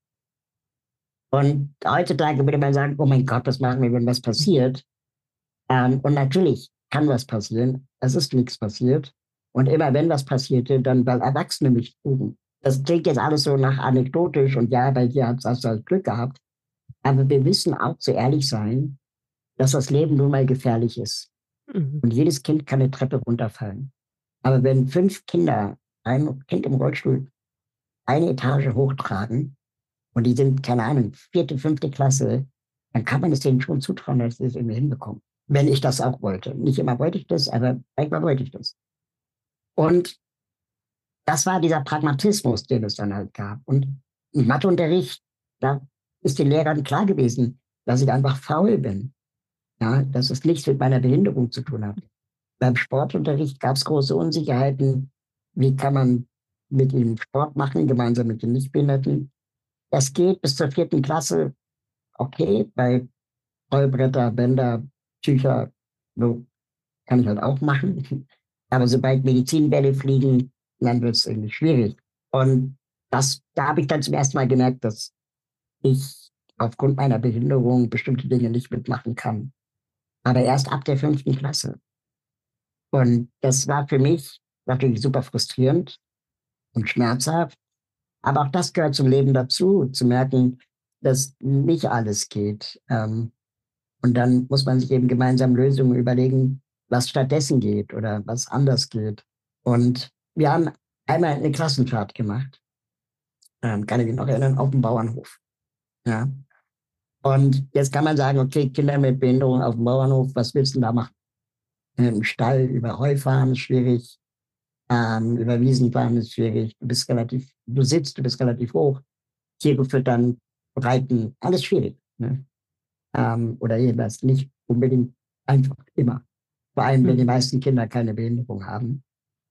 Und heutzutage würde man sagen, oh mein Gott, was machen wir, wenn was passiert? Und natürlich kann was passieren. Es ist nichts passiert. Und immer wenn was passierte, dann weil Erwachsene mich trugen. Das klingt jetzt alles so nach anekdotisch und ja, bei dir hast du halt Glück gehabt. Aber wir müssen auch so ehrlich sein, dass das Leben nun mal gefährlich ist. Und jedes Kind kann eine Treppe runterfallen. Aber wenn 5 Kinder ein Kind im Rollstuhl eine Etage hochtragen und die sind, keine Ahnung, 4., 5. Klasse, dann kann man es denen schon zutrauen, dass sie es irgendwie hinbekommen. Wenn ich das auch wollte. Nicht immer wollte ich das, aber manchmal wollte ich das. Und das war dieser Pragmatismus, den es dann halt gab. Und im Matheunterricht, da ist den Lehrern klar gewesen, dass ich einfach faul bin. Ja, dass es nichts mit meiner Behinderung zu tun hat. Beim Sportunterricht gab es große Unsicherheiten. Wie kann man mit ihnen Sport machen, gemeinsam mit den Nichtbehinderten? Das geht bis zur 4. Klasse okay, bei Rollbretter, Bänder, Tücher, so kann ich halt auch machen. Aber sobald Medizinbälle fliegen, dann wird es irgendwie schwierig. Und da habe ich dann zum ersten Mal gemerkt, dass ich aufgrund meiner Behinderung bestimmte Dinge nicht mitmachen kann. Aber erst ab der 5. Klasse. Und das war für mich natürlich super frustrierend und schmerzhaft. Aber auch das gehört zum Leben dazu, zu merken, dass nicht alles geht. Und dann muss man sich eben gemeinsam Lösungen überlegen, was stattdessen geht oder was anders geht. Und wir haben einmal eine Klassenfahrt gemacht, kann ich mich noch erinnern, auf dem Bauernhof. Ja. Und jetzt kann man sagen, okay, Kinder mit Behinderung auf dem Bauernhof, was willst du denn da machen? Im Stall über Heu fahren ist schwierig, über Wiesen fahren ist schwierig. Du bist relativ hoch, Tiere füttern, reiten, alles schwierig. Ne? Oder jedenfalls nicht unbedingt einfach immer. Vor allem, wenn die Mhm. meisten Kinder keine Behinderung haben.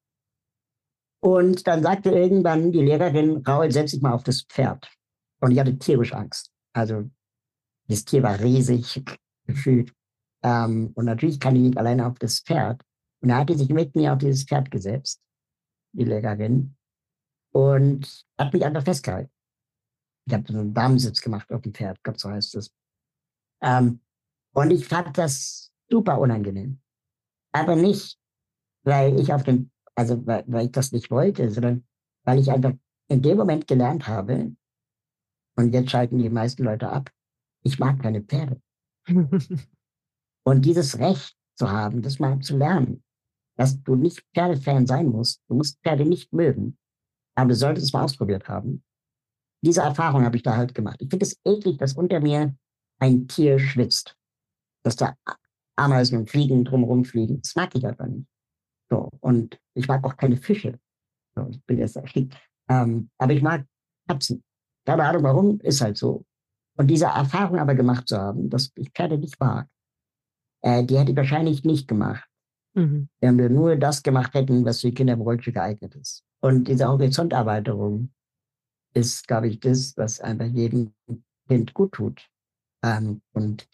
Und dann sagte irgendwann die Lehrerin, Raul, setz dich mal auf das Pferd. Und ich hatte tierisch Angst. Also das Tier war riesig gefühlt. Und natürlich kann ich nicht alleine auf das Pferd. Und er hatte sich mit mir auf dieses Pferd gesetzt, die Lehrerin, und hat mich einfach festgehalten. Ich habe so einen Damensitz gemacht auf dem Pferd, Gott so heißt es. Ähm, und ich fand das super unangenehm. Aber nicht, weil ich weil ich das nicht wollte, sondern weil ich einfach in dem Moment gelernt habe, und jetzt schalten die meisten Leute ab, ich mag keine Pferde. Und dieses Recht zu haben, das mal zu lernen, dass du nicht Pferdefan sein musst, du musst Pferde nicht mögen, aber du solltest es mal ausprobiert haben. Diese Erfahrung habe ich da halt gemacht. Ich finde es eklig, dass unter mir ein Tier schwitzt, dass da Ameisen und Fliegen drumherum fliegen. Das mag ich einfach nicht. So, und ich mag auch keine Fische. So, ich bin jetzt, aber ich mag Katzen. Keine Ahnung warum, ist halt so. Und diese Erfahrung aber gemacht zu haben, dass ich Pferde nicht mag, die hätte ich wahrscheinlich nicht gemacht, Mhm. wenn wir nur das gemacht hätten, was für Kinder im Rollstuhl geeignet ist. Und diese Horizonterweiterung ist, glaube ich, das, was einfach jedem Kind gut tut. Und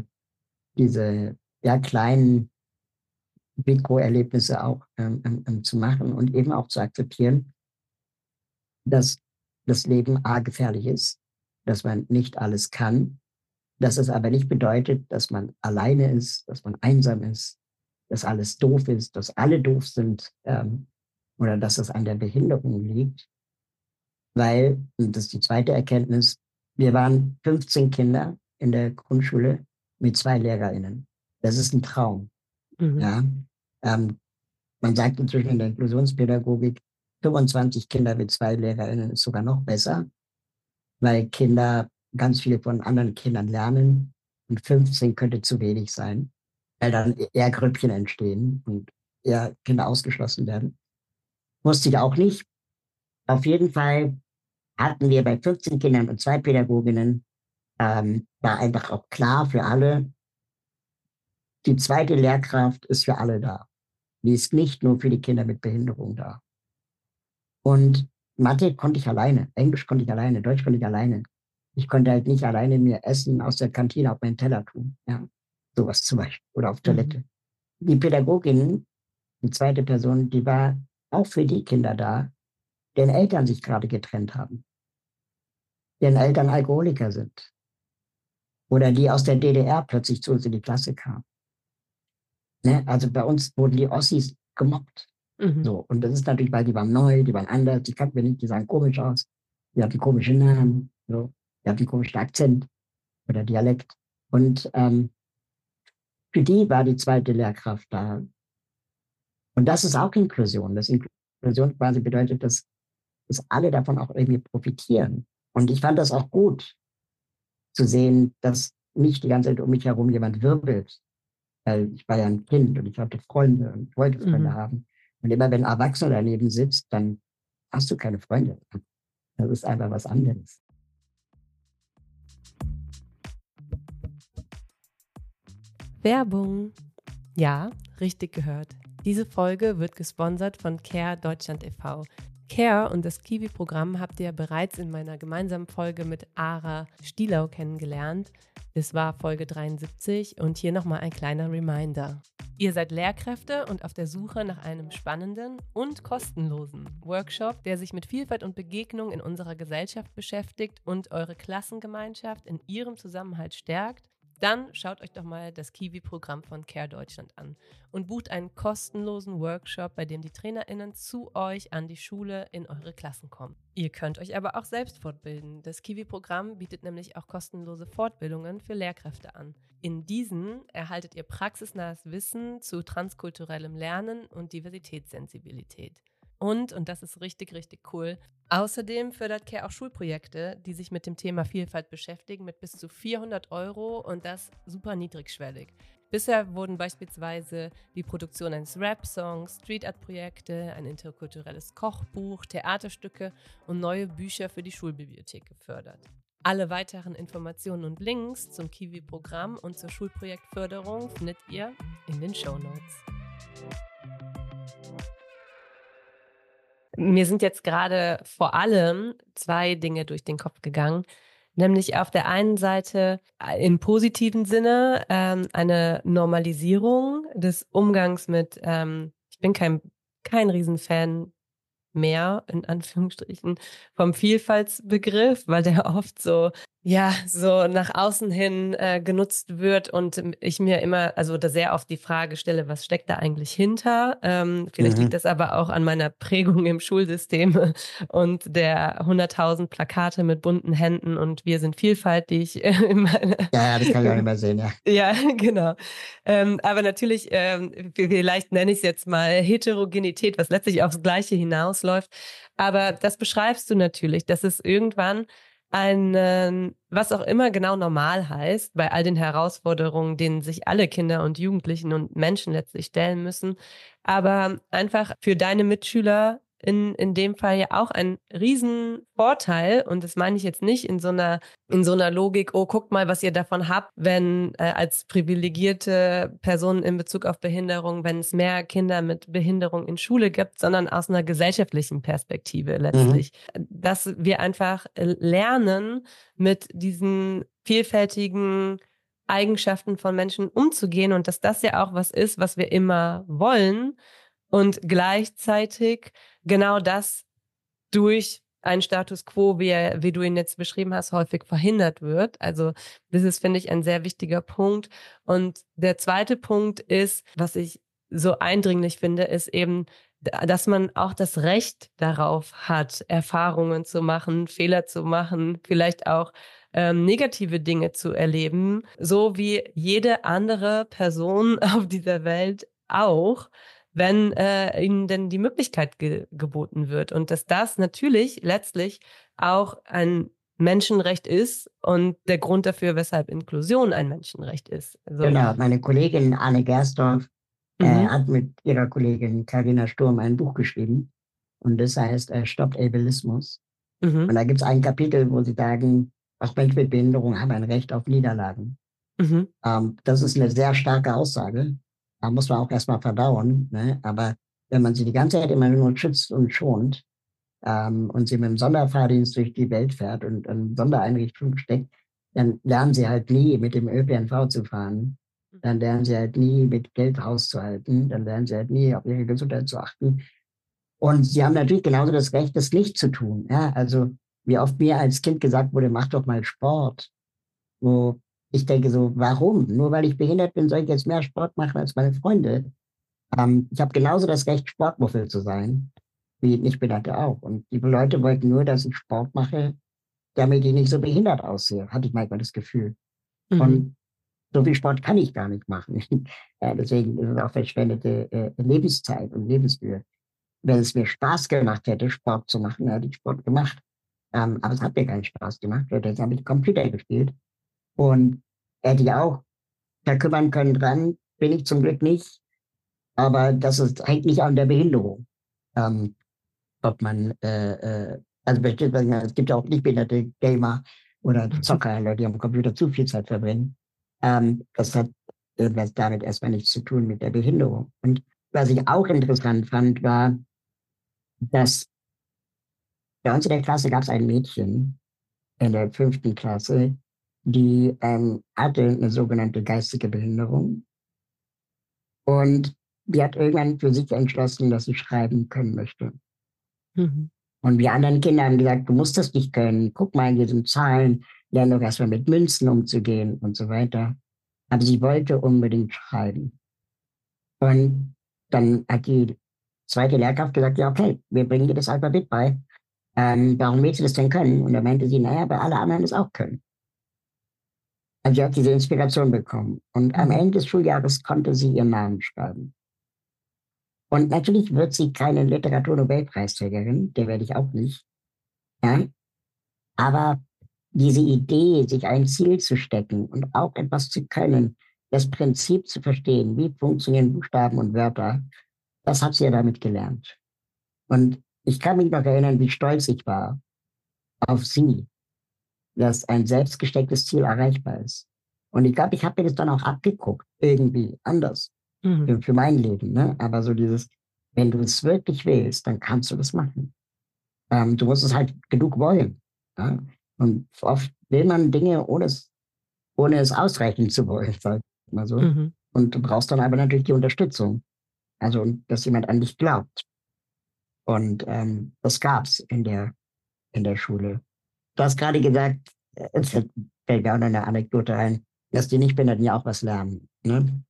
diese ja, kleinen Mikroerlebnisse auch zu machen und eben auch zu akzeptieren, dass das Leben A gefährlich ist, dass man nicht alles kann, dass es aber nicht bedeutet, dass man alleine ist, dass man einsam ist, dass alles doof ist, dass alle doof sind, oder dass es an der Behinderung liegt, weil, und das ist die zweite Erkenntnis, wir waren 15 Kinder in der Grundschule mit 2 LehrerInnen. Das ist ein Traum. Mhm. Ja? Ähm, Man sagt inzwischen in der Inklusionspädagogik, 25 Kinder mit 2 LehrerInnen ist sogar noch besser, weil Kinder ganz viel von anderen Kindern lernen und 15 könnte zu wenig sein, weil dann eher Grüppchen entstehen und eher Kinder ausgeschlossen werden. Wusste ich auch nicht. Auf jeden Fall hatten wir bei 15 Kindern und 2 Pädagoginnen, war einfach auch klar für alle, die zweite Lehrkraft ist für alle da. Die ist nicht nur für die Kinder mit Behinderung da. Und Mathe konnte ich alleine, Englisch konnte ich alleine, Deutsch konnte ich alleine. Ich konnte halt nicht alleine mir Essen aus der Kantine auf meinen Teller tun. Ja, sowas zum Beispiel. Oder auf Mhm. Toilette. Die Pädagogin, die zweite Person, die war auch für die Kinder da, deren Eltern sich gerade getrennt haben, deren Eltern Alkoholiker sind. Oder die aus der DDR plötzlich zu uns in die Klasse kamen. Ne? Also bei uns wurden die Ossis gemobbt. Mhm. So, und das ist natürlich, weil die waren neu, die waren anders, die kannten wir nicht, die sahen komisch aus, die hatten komische Namen, so, die hatten einen komischen Akzent oder Dialekt. Und für die war die zweite Lehrkraft da. Und das ist auch Inklusion. Das Inklusion quasi bedeutet, dass alle davon auch irgendwie profitieren. Und ich fand das auch gut zu sehen, dass nicht die ganze Zeit um mich herum jemand wirbelt, weil ich war ja ein Kind und ich hatte Freunde und wollte Freunde Mhm. haben. Und immer wenn ein Erwachsener daneben sitzt, dann hast du keine Freunde. Das ist einfach was anderes. Werbung. Ja, richtig gehört. Diese Folge wird gesponsert von Care Deutschland e.V. Care und das Kiwi-Programm habt ihr bereits in meiner gemeinsamen Folge mit Ara Stielau kennengelernt. Das war Folge 73 und hier nochmal ein kleiner Reminder. Ihr seid Lehrkräfte und auf der Suche nach einem spannenden und kostenlosen Workshop, der sich mit Vielfalt und Begegnung in unserer Gesellschaft beschäftigt und eure Klassengemeinschaft in ihrem Zusammenhalt stärkt. Dann schaut euch doch mal das Kiwi-Programm von Care Deutschland an und bucht einen kostenlosen Workshop, bei dem die TrainerInnen zu euch an die Schule in eure Klassen kommen. Ihr könnt euch aber auch selbst fortbilden. Das Kiwi-Programm bietet nämlich auch kostenlose Fortbildungen für Lehrkräfte an. In diesen erhaltet ihr praxisnahes Wissen zu transkulturellem Lernen und Diversitätssensibilität. Und das ist richtig, richtig cool, außerdem fördert CARE auch Schulprojekte, die sich mit dem Thema Vielfalt beschäftigen, mit bis zu 400 € und das super niedrigschwellig. Bisher wurden beispielsweise die Produktion eines Rap-Songs, Street-Art-Projekte, ein interkulturelles Kochbuch, Theaterstücke und neue Bücher für die Schulbibliothek gefördert. Alle weiteren Informationen und Links zum Kiwi-Programm und zur Schulprojektförderung findet ihr in den Shownotes. Mir sind jetzt gerade vor allem 2 Dinge durch den Kopf gegangen. Nämlich auf der einen Seite im positiven Sinne eine Normalisierung des Umgangs mit, ich bin kein Riesenfan mehr, in Anführungsstrichen, vom Vielfaltsbegriff, weil der oft so nach außen hin genutzt wird und ich mir immer, also da sehr oft die Frage stelle, was steckt da eigentlich hinter? Vielleicht liegt das aber auch an meiner Prägung im Schulsystem und der 100.000 Plakate mit bunten Händen und wir sind Vielfalt, die ich in meine... Ja, das kann ich auch nicht mehr sehen, ja. Ja, genau. Aber natürlich, vielleicht nenne ich es jetzt mal Heterogenität, was letztlich aufs Gleiche hinausläuft. Aber das beschreibst du natürlich, dass es irgendwann was auch immer genau normal heißt, bei all den Herausforderungen, denen sich alle Kinder und Jugendlichen und Menschen letztlich stellen müssen, aber einfach für deine Mitschüler in dem Fall ja auch ein Riesenvorteil, und das meine ich jetzt nicht in so einer Logik, oh, guckt mal, was ihr davon habt, wenn als privilegierte Personen in Bezug auf Behinderung, wenn es mehr Kinder mit Behinderung in Schule gibt, sondern aus einer gesellschaftlichen Perspektive letztlich. Dass wir einfach lernen, mit diesen vielfältigen Eigenschaften von Menschen umzugehen und dass das ja auch was ist, was wir immer wollen und gleichzeitig genau das durch einen Status quo, wie du ihn jetzt beschrieben hast, häufig verhindert wird. Also das ist, finde ich, ein sehr wichtiger Punkt. Und der zweite Punkt ist, was ich so eindringlich finde, ist eben, dass man auch das Recht darauf hat, Erfahrungen zu machen, Fehler zu machen, vielleicht auch negative Dinge zu erleben, so wie jede andere Person auf dieser Welt auch, wenn ihnen denn die Möglichkeit geboten wird. Und dass das natürlich letztlich auch ein Menschenrecht ist und der Grund dafür, weshalb Inklusion ein Menschenrecht ist. Also, Genau, meine Kollegin Anne Gersdorf hat mit ihrer Kollegin Carina Sturm ein Buch geschrieben und das heißt Stoppt Ableismus. Und da gibt es ein Kapitel, wo sie sagen, auch Menschen mit Behinderung haben ein Recht auf Niederlagen. Das ist eine sehr starke Aussage. Da muss man auch erstmal verdauen. Ne? Aber wenn man sie die ganze Zeit immer nur schützt und schont und sie mit dem Sonderfahrdienst durch die Welt fährt und in Sondereinrichtungen steckt, dann lernen sie halt nie mit dem ÖPNV zu fahren. Dann lernen sie halt nie mit Geld hauszuhalten. Dann lernen sie halt nie auf ihre Gesundheit zu achten. Und sie haben natürlich genauso das Recht, das nicht zu tun. Ja? Also wie oft mir als Kind gesagt wurde, mach doch mal Sport. Wo ich denke so, warum? Nur weil ich behindert bin, soll ich jetzt mehr Sport machen als meine Freunde? Ich habe genauso das Recht, Sportmuffel zu sein, wie Nichtbehinderte auch. Und die Leute wollten nur, dass ich Sport mache, damit ich nicht so behindert aussehe, hatte ich manchmal das Gefühl. Und so viel Sport kann ich gar nicht machen. Deswegen ist es auch verschwendete Lebenszeit und Lebensmühe. Wenn es mir Spaß gemacht hätte, Sport zu machen, hätte ich Sport gemacht. Aber es hat mir keinen Spaß gemacht, weil jetzt habe ich Computer gespielt. Und hätte ich auch verkümmern können dran, bin ich zum Glück nicht. Aber hängt nicht an der Behinderung. Ob man, also es gibt ja auch nicht behinderte Gamer oder Zocker, Leute, die am Computer zu viel Zeit verbringen. Das hat irgendwas damit erstmal nichts zu tun mit der Behinderung. Und was ich auch interessant fand, war, dass bei uns in der Klasse gab es ein Mädchen in der 5. Klasse, die hatte eine sogenannte geistige Behinderung. Und die hat irgendwann für sich entschlossen, dass sie schreiben können möchte. Und wir anderen Kinder haben gesagt, du musst das nicht können. Guck mal in diesen Zahlen, lern doch erstmal mit Münzen umzugehen und so weiter. Aber sie wollte unbedingt schreiben. Und dann hat die zweite Lehrkraft gesagt, ja, okay, wir bringen dir das Alphabet bei. Warum willst du das denn können? Und da meinte sie, naja, weil alle anderen es auch können. Also sie hat diese Inspiration bekommen. Und am Ende des Schuljahres konnte sie ihren Namen schreiben. Und natürlich wird sie keine Literaturnobelpreisträgerin, der werde ich auch nicht. Ja? Aber diese Idee, sich ein Ziel zu stecken und auch etwas zu können, das Prinzip zu verstehen, wie funktionieren Buchstaben und Wörter, das hat sie ja damit gelernt. Und ich kann mich noch erinnern, wie stolz ich war auf sie, dass ein selbst gestecktes Ziel erreichbar ist. Und ich glaube, ich habe mir das dann auch abgeguckt, irgendwie anders Mhm. für mein Leben. Ne? Aber so dieses, wenn du es wirklich willst, dann kannst du das machen. Du musst es halt genug wollen. Ja? Und oft will man Dinge, ohne es ausreichend zu wollen, sag ich mal so. Mhm. Und du brauchst dann aber natürlich die Unterstützung. Also, dass jemand an dich glaubt. Und das gab's in der Schule. Du hast gerade gesagt, es fällt mir auch noch eine Anekdote ein, dass die Nichtbehinderten ja auch was lernen. Ne?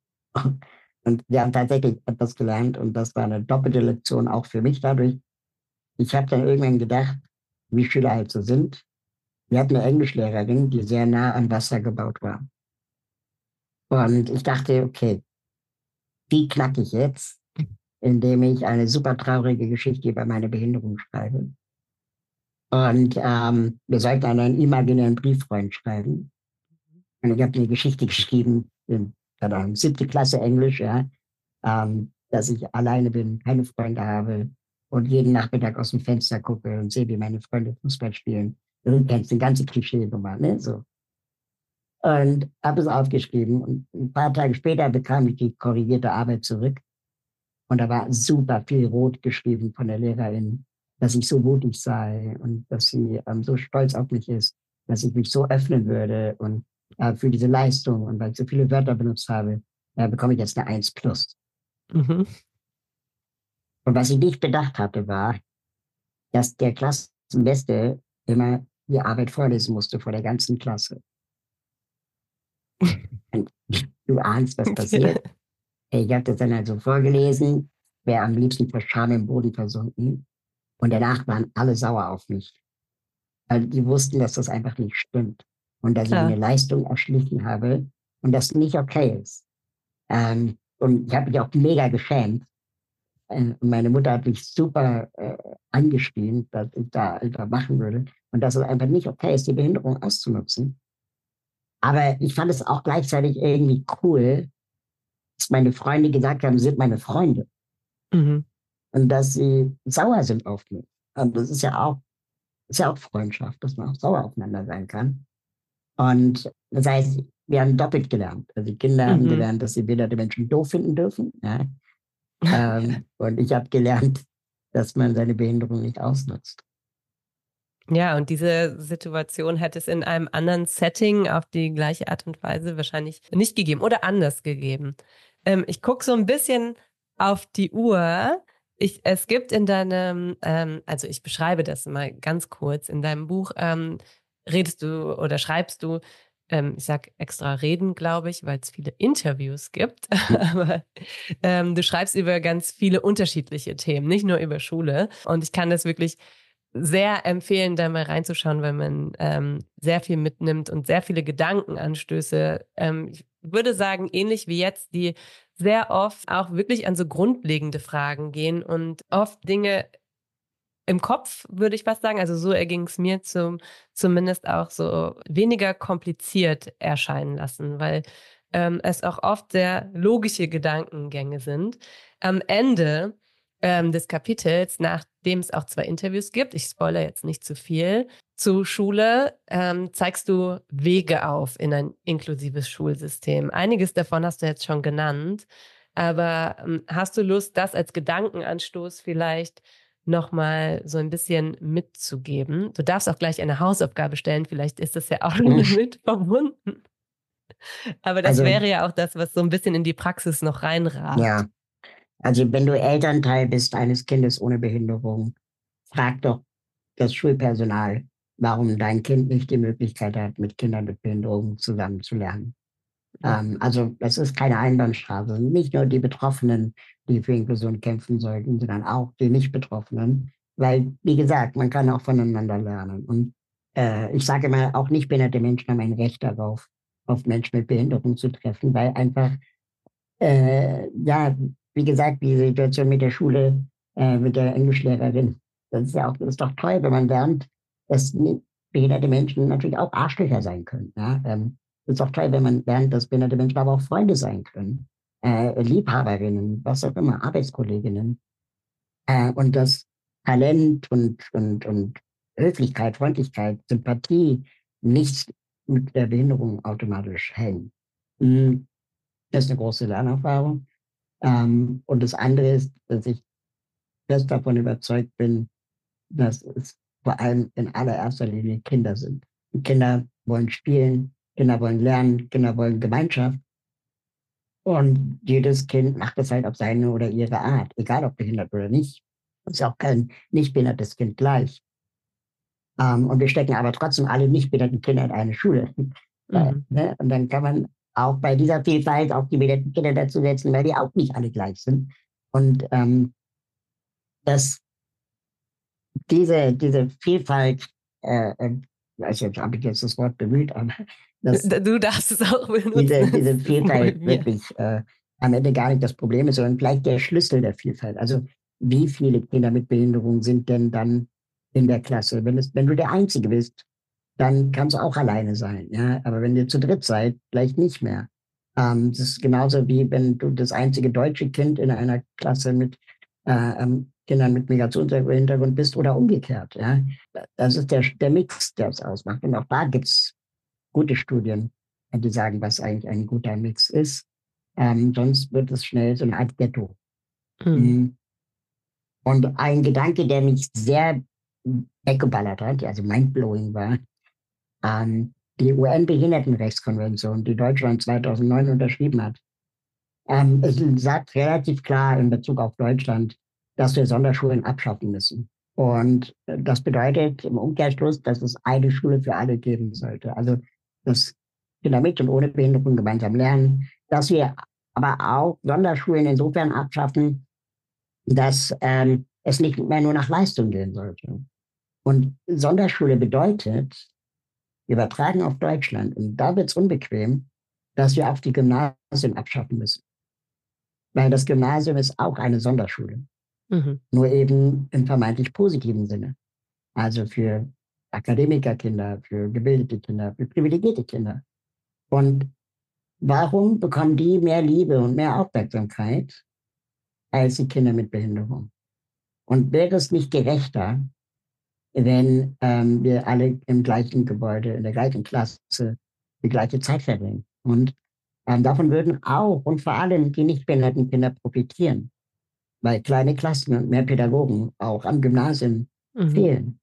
Und wir haben tatsächlich etwas gelernt und das war eine doppelte Lektion auch für mich dadurch. Ich habe dann irgendwann gedacht, wie Schüler halt so sind. Wir hatten eine Englischlehrerin, die sehr nah am Wasser gebaut war. Und ich dachte, okay, die knacke ich jetzt, indem ich eine super traurige Geschichte über meine Behinderung schreibe. Und wir sollten einen imaginären Brieffreund schreiben. Und ich habe eine Geschichte geschrieben, in, keine Ahnung, 7. Klasse Englisch, ja, dass ich alleine bin, keine Freunde habe und jeden Nachmittag aus dem Fenster gucke und sehe, wie meine Freunde Fußball spielen. Du kennst die ganze Klischee-Nummer, ne? So. Und habe es aufgeschrieben und ein paar Tage später bekam ich die korrigierte Arbeit zurück und da war super viel rot geschrieben von der Lehrerin, dass ich so mutig sei und dass sie so stolz auf mich ist, dass ich mich so öffnen würde und für diese Leistung und weil ich so viele Wörter benutzt habe, bekomme ich jetzt eine 1 plus. Mhm. Und was ich nicht bedacht hatte, war, dass der Klassenbeste immer die Arbeit vorlesen musste vor der ganzen Klasse. Und du ahnst, was passiert. Ich habe das dann also vorgelesen, wäre am liebsten vor Scham im Boden versunken. Und danach waren alle sauer auf mich. Weil die wussten, dass das einfach nicht stimmt. Und dass ich mir eine Klar. Leistung erschlichen habe und das nicht okay ist. Und ich habe mich auch mega geschämt. Und meine Mutter hat mich super angeschrien, dass ich da einfach machen würde. Und dass es einfach nicht okay ist, die Behinderung auszunutzen. Aber ich fand es auch gleichzeitig irgendwie cool, dass meine Freunde gesagt haben, sie sind meine Freunde. Mhm. Und dass sie sauer sind auf mich. Und das ist ja auch Freundschaft, dass man auch sauer aufeinander sein kann. Und das heißt, wir haben doppelt gelernt. Also die Kinder haben Mhm. gelernt, dass sie behinderte Menschen doof finden dürfen. Ja? Ja. Und ich habe gelernt, dass man seine Behinderung nicht ausnutzt. Ja, und diese Situation hätte es in einem anderen Setting auf die gleiche Art und Weise wahrscheinlich nicht gegeben oder anders gegeben. Ich gucke so ein bisschen auf die Uhr. Es gibt in deinem, also ich beschreibe das mal ganz kurz, in deinem Buch redest du oder schreibst du, ich sag extra reden, glaube ich, weil es viele Interviews gibt, aber du schreibst über ganz viele unterschiedliche Themen, nicht nur über Schule. Und ich kann das wirklich sehr empfehlen, da mal reinzuschauen, weil man sehr viel mitnimmt und sehr viele Gedankenanstöße. Ich würde sagen, ähnlich wie jetzt, die sehr oft auch wirklich an so grundlegende Fragen gehen und oft Dinge im Kopf, würde ich fast sagen, also so erging es mir zumindest auch so weniger kompliziert erscheinen lassen, weil es auch oft sehr logische Gedankengänge sind. Am Ende des Kapitels, nachdem es auch 2 Interviews gibt, ich spoilere jetzt nicht zu viel, zu Schule, zeigst du Wege auf in ein inklusives Schulsystem. Einiges davon hast du jetzt schon genannt, aber hast du Lust, das als Gedankenanstoß vielleicht nochmal so ein bisschen mitzugeben? Du darfst auch gleich eine Hausaufgabe stellen, vielleicht ist das ja auch damit verbunden. Aber das Also, wäre ja auch das, was so ein bisschen in die Praxis noch reinragt. ja, also wenn du Elternteil bist eines Kindes ohne Behinderung, frag doch das Schulpersonal, warum dein Kind nicht die Möglichkeit hat, mit Kindern mit Behinderung zusammen zu lernen. Mhm. Also das ist keine Einbahnstraße. Nicht nur die Betroffenen, die für Inklusion kämpfen sollten, sondern auch die Nicht-Betroffenen. Weil, wie gesagt, man kann auch voneinander lernen. Und ich sage immer, auch nicht behinderte Menschen haben ein Recht darauf, auf Menschen mit Behinderung zu treffen, weil einfach, ja, wie gesagt, die Situation mit der Schule, mit der Englischlehrerin, das ist doch toll, wenn man lernt, dass behinderte Menschen natürlich auch Arschlöcher sein können. Ja? Es ist doch toll, wenn man lernt, dass behinderte Menschen aber auch Freunde sein können, Liebhaberinnen, was auch immer, Arbeitskolleginnen. Und dass Talent und Höflichkeit, Freundlichkeit, Sympathie nicht mit der Behinderung automatisch hängen. Mm, Das ist eine große Lernerfahrung. Und das andere ist, dass ich fest davon überzeugt bin, dass es vor allem in allererster Linie Kinder sind. Und Kinder wollen spielen, Kinder wollen lernen, Kinder wollen Gemeinschaft. Und jedes Kind macht das halt auf seine oder ihre Art, egal ob behindert oder nicht. Es ist auch kein nicht behindertes Kind gleich. Und wir stecken aber trotzdem alle nicht behinderten Kinder in eine Schule. Mhm. Ne? Und dann kann man auch bei dieser Vielfalt auch die behinderten Kinder dazu setzen, weil die auch nicht alle gleich sind. Und dass diese Vielfalt, also jetzt habe ich jetzt das Wort bemüht, aber dass Du darfst es auch benutzen, diese es ist nur Vielfalt mir. wirklich am Ende gar nicht das Problem ist, sondern vielleicht der Schlüssel der Vielfalt. Also wie viele Kinder mit Behinderung sind denn dann in der Klasse? Wenn du der Einzige bist, dann kannst du auch alleine sein. Ja? Aber wenn ihr zu dritt seid, vielleicht nicht mehr. Das ist genauso wie wenn du das einzige deutsche Kind in einer Klasse mit Kindern mit Migrationshintergrund bist oder umgekehrt. Ja? Das ist der Mix, der es ausmacht. Und auch da gibt es gute Studien, die sagen, was eigentlich ein guter Mix ist. Sonst wird es schnell so eine Art Ghetto. Mhm. Mm. Und ein Gedanke, der mich sehr weggeballert hat, also mindblowing war, die UN-Behindertenrechtskonvention, die Deutschland 2009 unterschrieben hat, es sagt relativ klar in Bezug auf Deutschland, dass wir Sonderschulen abschaffen müssen. Und das bedeutet im Umkehrschluss, dass es eine Schule für alle geben sollte. Also, dass Kinder mit und ohne Behinderung gemeinsam lernen, dass wir aber auch Sonderschulen insofern abschaffen, dass es nicht mehr nur nach Leistung gehen sollte. Und Sonderschule bedeutet, übertragen auf Deutschland, und da wird es unbequem, dass wir auch die Gymnasien abschaffen müssen. Weil das Gymnasium ist auch eine Sonderschule, Mhm. nur eben im vermeintlich positiven Sinne. Also für Akademikerkinder, für gebildete Kinder, für privilegierte Kinder. Und warum bekommen die mehr Liebe und mehr Aufmerksamkeit als die Kinder mit Behinderung? Und wäre es nicht gerechter, wenn wir alle im gleichen Gebäude, in der gleichen Klasse die gleiche Zeit verbringen? Und davon würden auch und vor allem die nicht behinderten Kinder profitieren, weil kleine Klassen und mehr Pädagogen auch am Gymnasium Mhm. fehlen.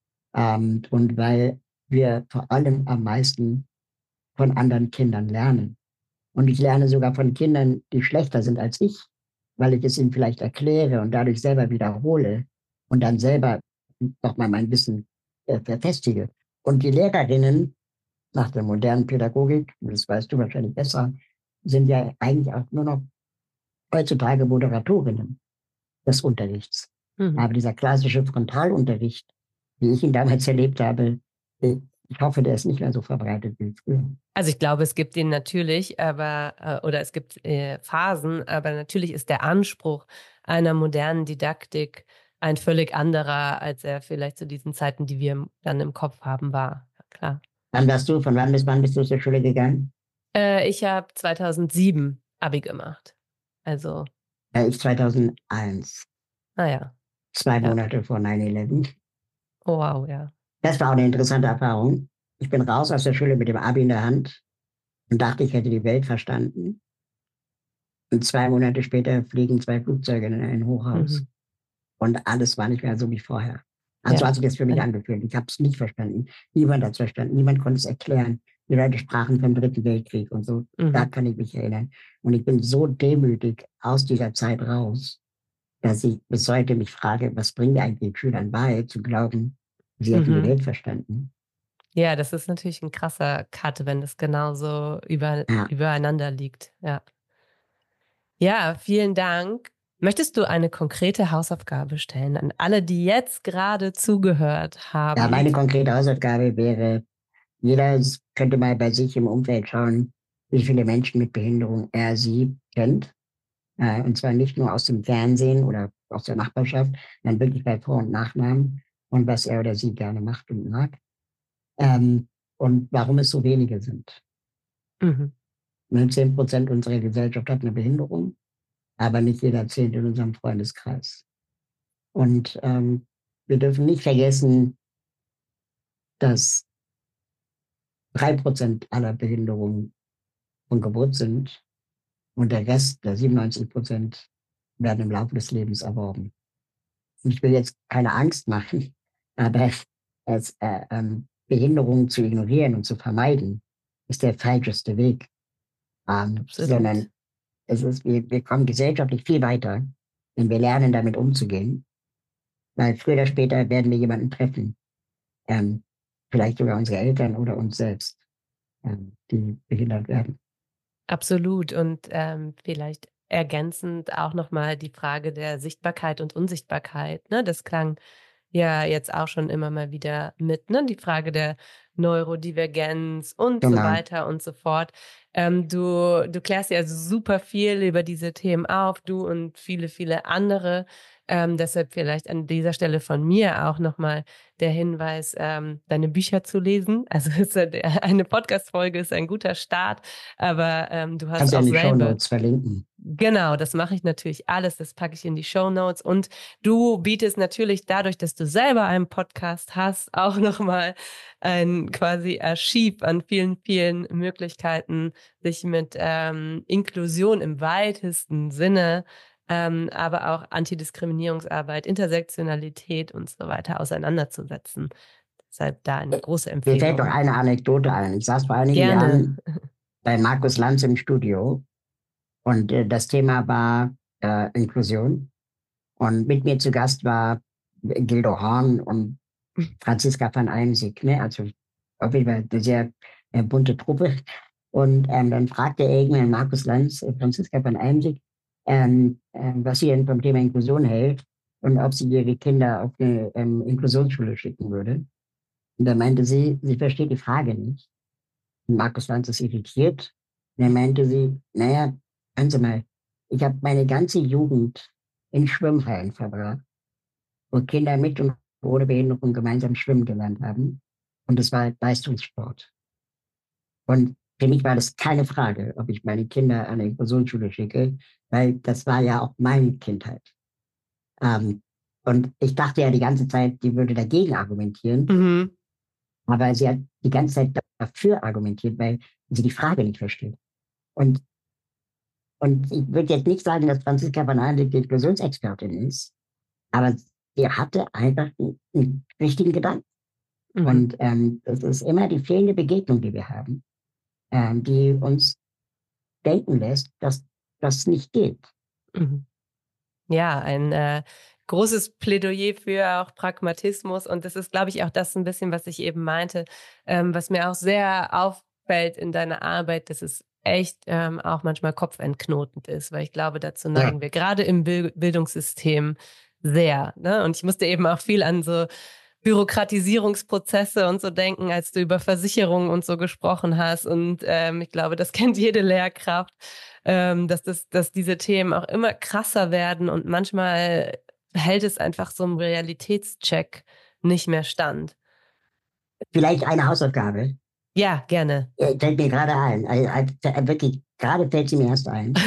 Und weil wir vor allem am meisten von anderen Kindern lernen. Und ich lerne sogar von Kindern, die schlechter sind als ich, weil ich es ihnen vielleicht erkläre und dadurch selber wiederhole und dann selber nochmal mein Wissen verfestige. Und die Lehrerinnen nach der modernen Pädagogik, das weißt du wahrscheinlich besser, sind ja eigentlich auch nur noch heutzutage Moderatorinnen des Unterrichts. Mhm. Aber dieser klassische Frontalunterricht, wie ich ihn damals erlebt habe, ich hoffe, der ist nicht mehr so verbreitet wie früher. Also ich glaube, es gibt ihn natürlich, aber oder es gibt Phasen, aber natürlich ist der Anspruch einer modernen Didaktik ein völlig anderer, als er vielleicht zu diesen Zeiten, die wir dann im Kopf haben, war. Ja, klar. Von wann bis wann bist du zur Schule gegangen? Ich habe 2007 Abi gemacht. Also, Ich 2001, naja, zwei ja. Monate vor 9/11. Oh, wow, ja. Das war auch eine interessante Erfahrung. Ich bin raus aus der Schule mit dem Abi in der Hand und dachte, ich hätte die Welt verstanden. Und 2 Monate später fliegen zwei Flugzeuge in ein Hochhaus. Mhm. Und alles war nicht mehr so wie vorher. Also hat Ja. sich das für mich angefühlt. Ich habe es nicht verstanden. Niemand hat es verstanden. Niemand konnte es erklären. Die Leute sprachen vom Dritten Weltkrieg und so. Da Mhm. kann ich mich erinnern. Und ich bin so demütig aus dieser Zeit raus, dass ich bis heute mich frage, was bringt eigentlich den Schülern bei, zu glauben, sie hätten die Mhm. Welt verstanden. Ja, das ist natürlich ein krasser Cut, wenn das genauso Ja, übereinander liegt. Ja. Ja, vielen Dank. Möchtest du eine konkrete Hausaufgabe stellen an alle, die jetzt gerade zugehört ja, haben? meine konkrete Hausaufgabe wäre, jeder könnte mal bei sich im Umfeld schauen, wie viele Menschen mit Behinderung er sie kennt. Und zwar nicht nur aus dem Fernsehen oder aus der Nachbarschaft, sondern wirklich bei Vor- und Nachnamen und was er oder sie gerne macht und mag. Ähm, und warum es so wenige sind. Mhm. Nur 10% unserer Gesellschaft hat eine Behinderung, aber nicht jeder zählt in unserem Freundeskreis. Und wir dürfen nicht vergessen, dass 3% aller Behinderungen von Geburt sind und der Rest, der 97%, werden im Laufe des Lebens erworben. Und ich will jetzt keine Angst machen, aber Behinderungen zu ignorieren und zu vermeiden, ist der falscheste Weg. Absolut. Sondern wir kommen gesellschaftlich viel weiter, wenn wir lernen, damit umzugehen. Weil früher oder später werden wir jemanden treffen, ähm, vielleicht sogar unsere Eltern oder uns selbst, die behindert werden. Absolut. Und vielleicht ergänzend auch nochmal die Frage der Sichtbarkeit und Unsichtbarkeit. Ne? Das klang ja jetzt auch schon immer mal wieder mit, ne? Die Frage der Neurodivergenz und so Genau. weiter und so fort. Du klärst ja super viel über diese Themen auf, du und viele, viele andere. Deshalb vielleicht an dieser Stelle von mir auch nochmal der Hinweis, deine Bücher zu lesen. Also eine Podcast-Folge ist ein guter Start, aber du hast Kannst du ja auch in die selber. Shownotes verlinken. Genau, das mache ich natürlich alles, das packe ich in die Shownotes und du bietest natürlich dadurch, dass du selber einen Podcast hast, auch nochmal ein quasi Archiv an vielen, vielen Möglichkeiten, sich mit Inklusion im weitesten Sinne, aber auch Antidiskriminierungsarbeit, Intersektionalität und so weiter auseinanderzusetzen. Deshalb da eine große Mir fällt doch Empfehlung. eine Anekdote ein. Ich saß vor einigen Gerne. Jahren bei Markus Lanz im Studio und das Thema war Inklusion. Und mit mir zu Gast war Gildo Horn und Franziska van Einzig. Ne? Also auf jeden Fall eine sehr bunte Truppe. Und dann fragte irgendwann Markus Lanz, Franziska van Einzig, was sie denn vom Thema Inklusion hält und ob sie ihre Kinder auf eine Inklusionsschule schicken würde. Und da meinte sie, sie versteht die Frage nicht. Und Markus Lanz ist irritiert. Und dann meinte sie, naja, hören Sie mal, ich habe meine ganze Jugend in Schwimmhallen verbracht, wo Kinder mit und ohne Behinderung gemeinsam schwimmen gelernt haben. Und es war Leistungssport. Und für mich war das keine Frage, ob ich meine Kinder an eine Inklusionsschule schicke, weil das war ja auch meine Kindheit. Ähm, und ich dachte ja die ganze Zeit, die würde dagegen argumentieren, Mhm. aber sie hat die ganze Zeit dafür argumentiert, weil sie die Frage nicht versteht. Und, und ich würde jetzt nicht sagen, dass Franziska van Aanen die Inklusionsexpertin ist, aber sie hatte einfach einen richtigen Gedanken. Mhm. Und es ist immer die fehlende Begegnung, die wir haben, die uns denken lässt, dass das nicht geht. Mhm. Ja, ein großes Plädoyer für auch Pragmatismus. Und das ist, glaube ich, auch das ein bisschen, was ich eben meinte, was mir auch sehr auffällt in deiner Arbeit, dass es echt auch manchmal kopfentknotend ist, weil ich glaube, dazu Ja, neigen wir gerade im Bildungssystem sehr. Ne? Und ich musste eben auch viel an so Bürokratisierungsprozesse und so denken, als du über Versicherungen und so gesprochen hast. Und ich glaube, das kennt jede Lehrkraft, dass diese Themen auch immer krasser werden und manchmal hält es einfach so im Realitätscheck nicht mehr stand. vielleicht eine Hausaufgabe. Ja, gerne. Fällt mir gerade ein. Wirklich, gerade fällt sie mir erst ein.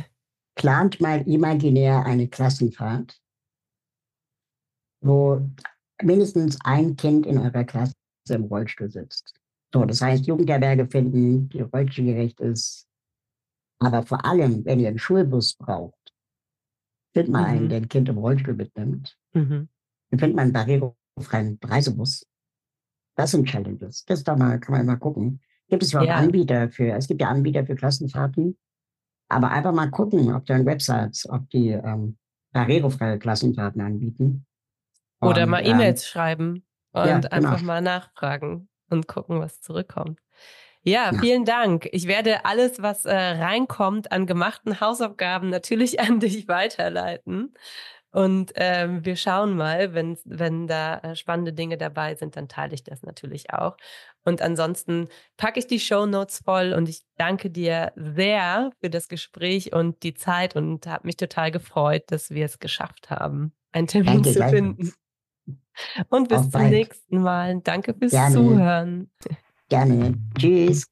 Plant mal imaginär eine Klassenfahrt, wo mindestens ein Kind in eurer Klasse im Rollstuhl sitzt. So, das heißt, Jugendherberge finden, die rollstuhlgerecht ist. Aber vor allem, wenn ihr einen Schulbus braucht, findet mal einen, Mhm. der ein Kind im Rollstuhl mitnimmt. Mhm. Dann findet man einen barrierefreien Reisebus. Das sind Challenges. Das da mal, kann man mal gucken. Gibt es überhaupt Ja. Anbieter für, es gibt ja Anbieter für Klassenfahrten, aber einfach mal gucken, ob deren Websites, ob die barrierefreie Klassenfahrten anbieten. Oder Und mal E-Mails schreiben ja, und genau. einfach mal nachfragen und gucken, was zurückkommt. Ja, Ja. vielen Dank. Ich werde alles, was reinkommt an gemachten Hausaufgaben, natürlich an dich weiterleiten. Und wir schauen mal, wenn da spannende Dinge dabei sind, dann teile ich das natürlich auch. Und ansonsten packe ich die Shownotes voll und ich danke dir sehr für das Gespräch und die Zeit und habe mich total gefreut, dass wir es geschafft haben, einen Termin Danke zu gleichfalls. finden. Und bis Auf zum bald. nächsten Mal. Danke fürs Gerne, Zuhören. gerne. Tschüss.